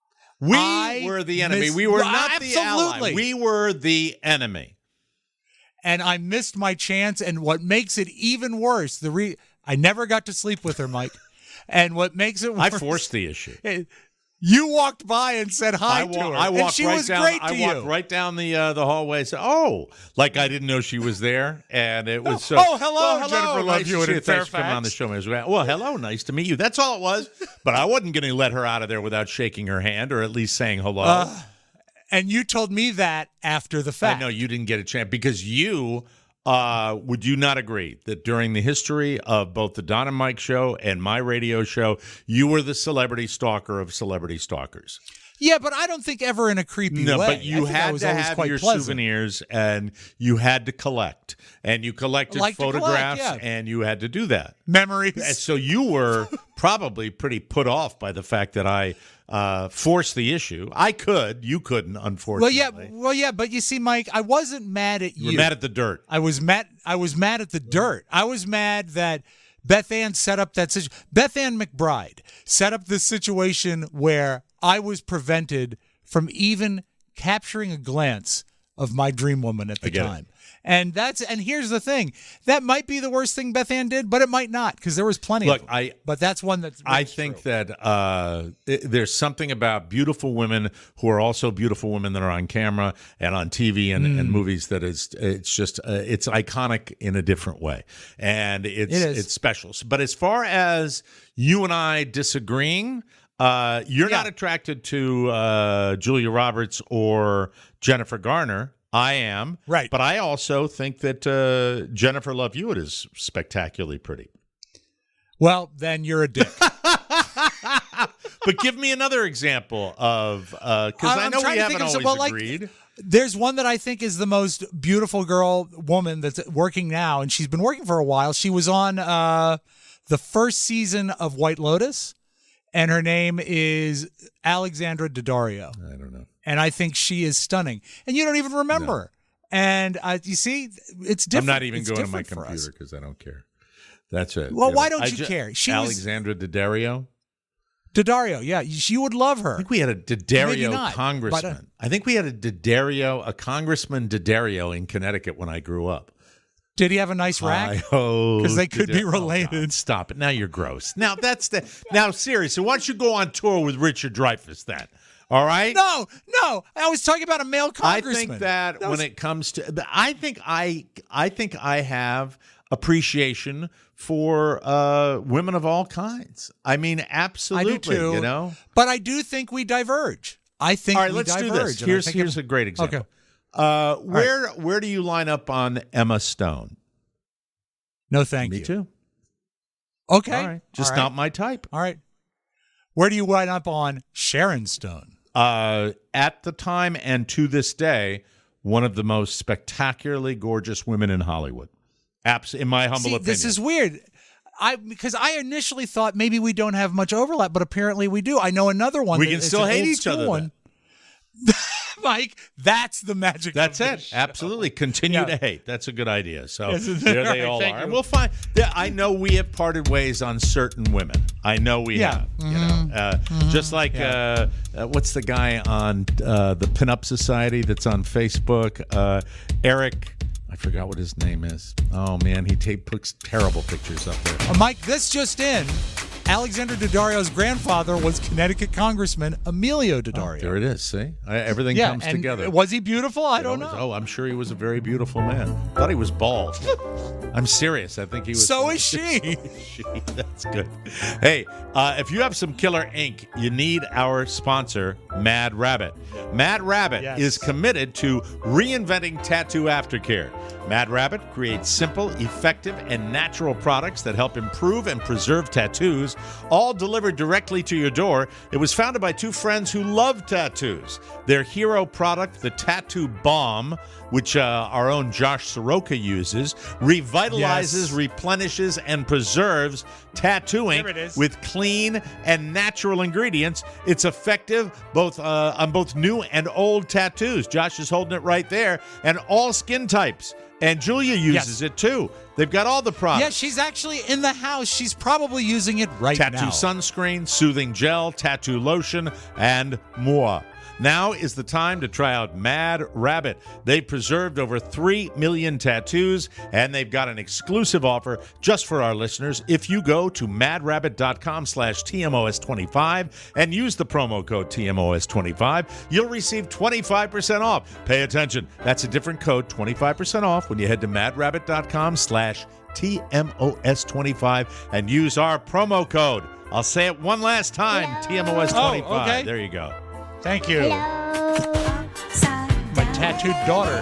We were the enemy. We were not the ally. We were the enemy. And I missed my chance. And what makes it even worse, I never got to sleep with her, Mike. And what makes it worse, I forced the issue. You walked by and said hi to her. I walked and she right was down, great to I you. walked right down the hallway. Said, like I didn't know she was there, and it was so. Oh, hello, Jennifer Love nice Hewitt in Thanks for coming on the show. Well, hello, nice to meet you. That's all it was. But I wasn't going to let her out of there without shaking her hand or at least saying hello. And you told me that after the fact. I know you didn't get a chance because you. Would you not agree that during the history of both the Don and Mike show and my radio show, you were the celebrity stalker of celebrity stalkers? Yeah, but I don't think ever in a creepy way. No, but you had to have your souvenirs, and you had to collect. And you collected photographs, and you had to do that. Memories. And so you were probably pretty put off by the fact that I forced the issue. I could. You couldn't, unfortunately. Well, yeah, but you see, Mike, I wasn't mad at you. You were mad at the dirt. I was mad at the dirt. I was mad that Beth Ann set up that situation. Beth Ann McBride set up this situation where I was prevented from even capturing a glance of my dream woman at the time. And here's the thing. That might be the worst thing Beth Ann did, but it might not, because there was plenty of them. But that's one that's I think that there's something about beautiful women who are also beautiful women that are on camera and on TV and movies that it's just it's iconic in a different way. And it's special. But as far as you and I disagreeing, you're not attracted to Julia Roberts or Jennifer Garner. I am. Right. But I also think that Jennifer Love Hewitt is spectacularly pretty. Well, then you're a dick. But give me another example of, because I know we haven't always agreed. There's one that I think is the most beautiful woman that's working now, and she's been working for a while. She was on the first season of White Lotus, and her name is Alexandra Daddario. I don't know. And I think she is stunning. And you don't even remember her. And you see, it's different. I'm not even going to my computer because I don't care. That's it. Well, why don't you care? She Alexandra Daddario? Daddario, yeah. You would love her. I think we had a Daddario congressman. I think we had a Congressman Daddario in Connecticut when I grew up. Did he have a nice rack? Because they could be related. Stop it. Now you're gross. Now now seriously, why don't you go on tour with Richard Dreyfuss then? All right? No. I was talking about a male congressman. I think that when it comes to I think I have appreciation for women of all kinds. I mean, absolutely. I do too. You know? But I do think we diverge. I think all right, let's do this. Here's a great example. Okay. Where do you line up on Emma Stone? No, thank you. Me too. Okay. All right. Just not my type. All right. Where do you line up on Sharon Stone? At the time and to this day, one of the most spectacularly gorgeous women in Hollywood. In my humble opinion. This is weird. Because I initially thought maybe we don't have much overlap, but apparently we do. I know another one. We can still hate each other. Mike, that's the magic. That's of it. Show. Absolutely. Continue to hate. That's a good idea. So yes, there they all are. And we'll find. I know we have parted ways on certain women. I know we have. Mm-hmm. You know, just like what's the guy on the Pinup Society that's on Facebook? Eric. I forgot what his name is. Oh man, he puts terrible pictures up there. Mike, this just in. Alexandra Daddario's grandfather was Connecticut Congressman Emilio Daddario. There it is. See? Everything comes together. Was he beautiful? I don't know. Oh, I'm sure he was a very beautiful man. Thought he was bald. I'm serious. I think he was. So is she. That's good. Hey, if you have some killer ink, you need our sponsor, Mad Rabbit. Mad Rabbit is committed to reinventing tattoo aftercare. Mad Rabbit creates simple, effective, and natural products that help improve and preserve tattoos, all delivered directly to your door. It was founded by two friends who love tattoos. Their hero product, the Tattoo Bomb, which our own Josh Soroka uses, revitalizes, replenishes, and preserves tattooing with clean and natural ingredients. It's effective on both new and old tattoos. Josh is holding it right there. And all skin types. And Julia uses it too. They've got all the products. Yeah, she's actually in the house. She's probably using it right now. Tattoo sunscreen, soothing gel, tattoo lotion, and more. Now is the time to try out Mad Rabbit. They've preserved over 3 million tattoos, and they've got an exclusive offer just for our listeners. If you go to madrabbit.com/TMOS25 and use the promo code TMOS25, you'll receive 25% off. Pay attention. That's a different code, 25% off, when you head to madrabbit.com/TMOS25 and use our promo code. I'll say it one last time, TMOS25. Oh, okay. There you go. Thank you. My tattooed daughter.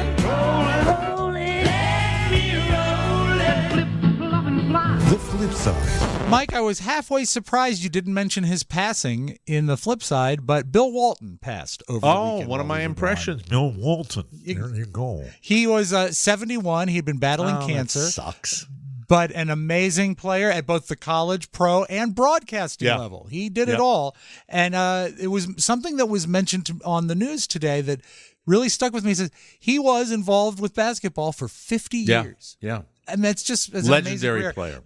The flip side. Mike, I was halfway surprised you didn't mention his passing in the flip side, but Bill Walton passed over the weekend. Oh, one of my impressions. Bill Walton. There you go. He was 71. He'd been battling cancer. That sucks. But an amazing player at both the college, pro, and broadcasting level. He did it all. And it was something that was mentioned on the news today that really stuck with me. He says he was involved with basketball for 50 years. Yeah. And that's just an legendary amazing player.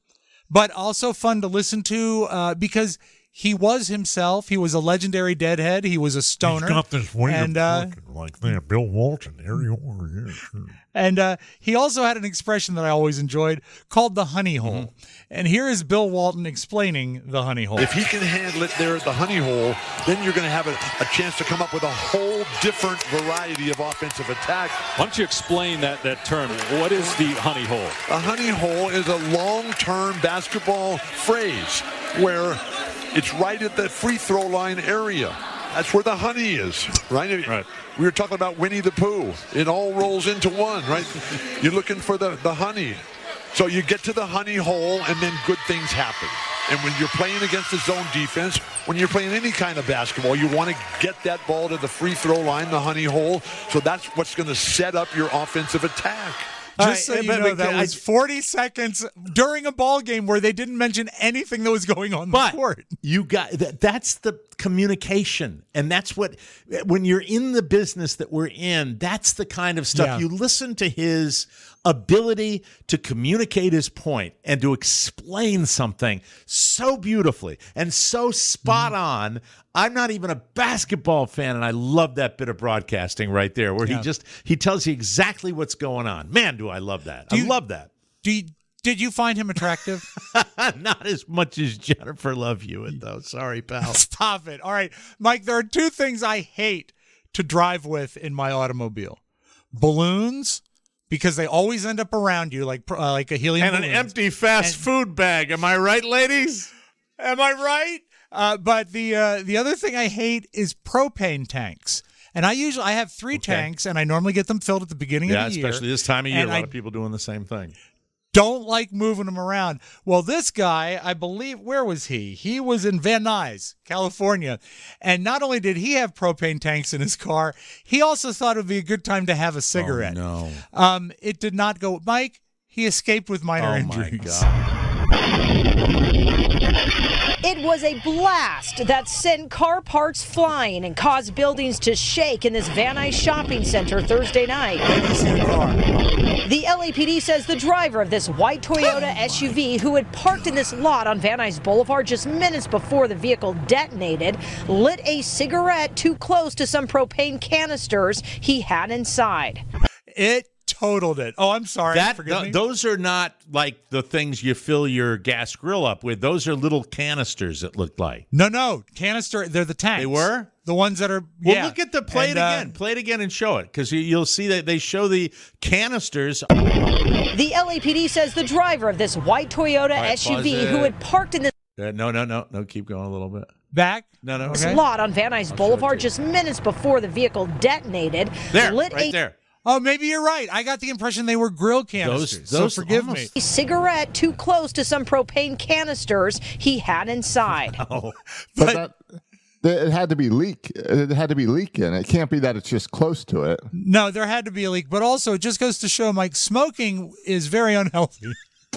But also fun to listen to because he was himself. He was a legendary deadhead. He was a stoner. He's got this way of talking like that. Bill Walton. There you are. Yeah, sure. And he also had an expression that I always enjoyed called the honey hole. Mm-hmm. And here is Bill Walton explaining the honey hole. If he can handle it there at the honey hole, then you're going to have a chance to come up with a whole different variety of offensive attack. Why don't you explain that term? What is the honey hole? A honey hole is a long-term basketball phrase where it's right at the free throw line area. That's where the honey is, right? Right. We were talking about Winnie the Pooh. It all rolls into one, right? You're looking for the honey. So you get to the honey hole, and then good things happen. And when you're playing against the zone defense, when you're playing any kind of basketball, you want to get that ball to the free throw line, the honey hole. So that's what's going to set up your offensive attack. Just so you know, that was 40 seconds during a ball game where they didn't mention anything that was going on the court. You got that's the communication, and that's what when you're in the business that we're in, that's the kind of stuff you listen to. His ability to communicate his point and to explain something so beautifully and so spot on. I'm not even a basketball fan, and I love that bit of broadcasting right there where he tells you exactly what's going on. Man, do I love that. I love that. Did you find him attractive? Not as much as Jennifer Love Hewitt, though. Sorry, pal. Stop it. All right, Mike, there are two things I hate to drive with in my automobile. Balloons, because they always end up around you like a helium balloon. And an empty fast food bag. Am I right, ladies? Am I right? But the other thing I hate is propane tanks. And I have 3 tanks, and I normally get them filled at the beginning of the year. Yeah, especially this time of year. A lot of people doing the same thing. Don't like moving them around. Well, this guy, I believe, where was he? He was in Van Nuys, California. And not only did he have propane tanks in his car, he also thought it would be a good time to have a cigarette. Oh, no. It did not go. Mike, he escaped with minor injuries. My God. It was a blast that sent car parts flying and caused buildings to shake in this Van Nuys shopping center Thursday night. The LAPD says the driver of this white Toyota SUV who had parked in this lot on Van Nuys Boulevard just minutes before the vehicle detonated lit a cigarette too close to some propane canisters he had inside. It totaled it. Oh, I'm sorry. Forgive me. Those are not like the things you fill your gas grill up with. Those are little canisters, it looked like. No. Canister, they're the tanks. They were? The ones that are, Well, look at play it again. Play it again and show it, because you'll see that they show the canisters. The LAPD says the driver of this white Toyota SUV who had parked in this... No. Keep going a little bit. Back? No. Okay. Lot on Van Nuys Boulevard just minutes before the vehicle detonated. There, there. Oh, maybe you're right. I got the impression they were grill canisters. Those so forgive me. A cigarette too close to some propane canisters he had inside. Oh, but it had to be leak. It had to be leaking. It can't be that it's just close to it. No, there had to be a leak. But also, it just goes to show, Mike, smoking is very unhealthy.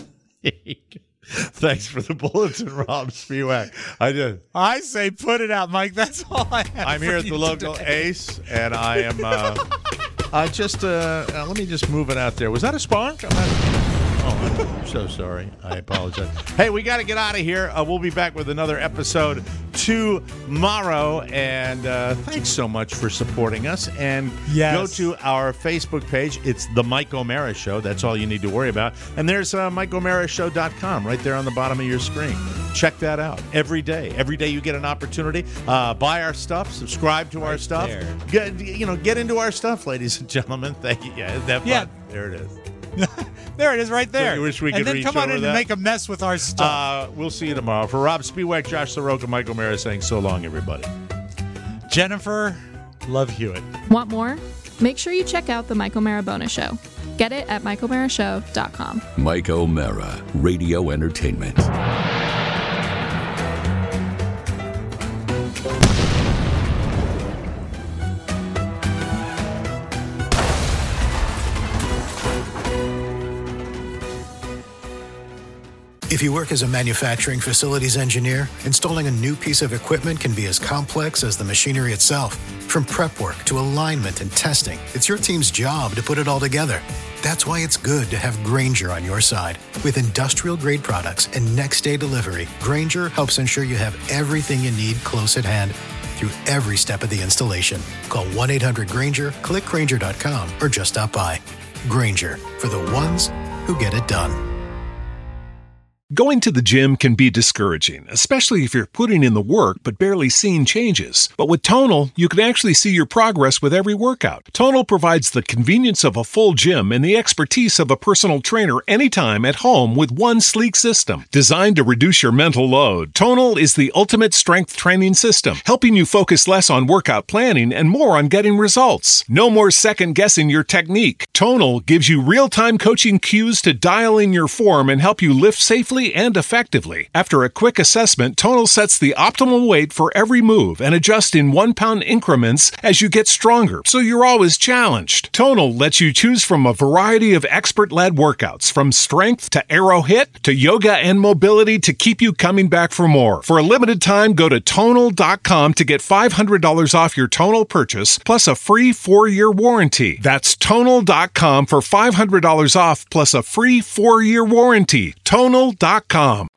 Thanks for the bulletin, Rob Spiewak. I say put it out, Mike. That's all I have. I'm here at the local today. Ace, and I am Let me just move it out there. Was that a spark? I'm so sorry. I apologize. Hey, we got to get out of here. We'll be back with another episode tomorrow. And thanks so much for supporting us. And go to our Facebook page. It's The Mike O'Mara Show. That's all you need to worry about. And there's MikeO'MaraShow.com right there on the bottom of your screen. Check that out every day. Every day you get an opportunity. Buy our stuff. Subscribe to our stuff. Get into our stuff, ladies and gentlemen. Thank you. Yeah, there it is. There it is right there. So you wish we could and then reach come on over in that? and make a mess with our stuff. We'll see you tomorrow. For Rob Spiewak, Josh Soroka, Mike O'Mara saying so long, everybody. Jennifer Love Hewitt. Want more? Make sure you check out the Mike O'Mara Bonus Show. Get it at MikeO'MaraShow.com. Mike O'Mara, Radio Entertainment. If you work as a manufacturing facilities engineer, installing a new piece of equipment can be as complex as the machinery itself. From prep work to alignment and testing, it's your team's job to put it all together. That's why it's good to have Grainger on your side. With industrial-grade products and next-day delivery, Grainger helps ensure you have everything you need close at hand through every step of the installation. Call 1-800-GRAINGER, click Grainger.com, or just stop by. Grainger, for the ones who get it done. Going to the gym can be discouraging, especially if you're putting in the work but barely seeing changes. But with Tonal, you can actually see your progress with every workout. Tonal provides the convenience of a full gym and the expertise of a personal trainer anytime at home with one sleek system. Designed to reduce your mental load, Tonal is the ultimate strength training system, helping you focus less on workout planning and more on getting results. No more second-guessing your technique. Tonal gives you real-time coaching cues to dial in your form and help you lift safely and effectively. After a quick assessment, Tonal sets the optimal weight for every move and adjusts in 1 pound increments as you get stronger, so you're always challenged. Tonal lets you choose from a variety of expert-led workouts, from strength to aero hit to yoga and mobility, to keep you coming back for more. For a limited time, go to Tonal.com to get $500 off your Tonal purchase, plus a free 4-year warranty. That's Tonal.com for $500 off, plus a free 4-year warranty. Tonal.com.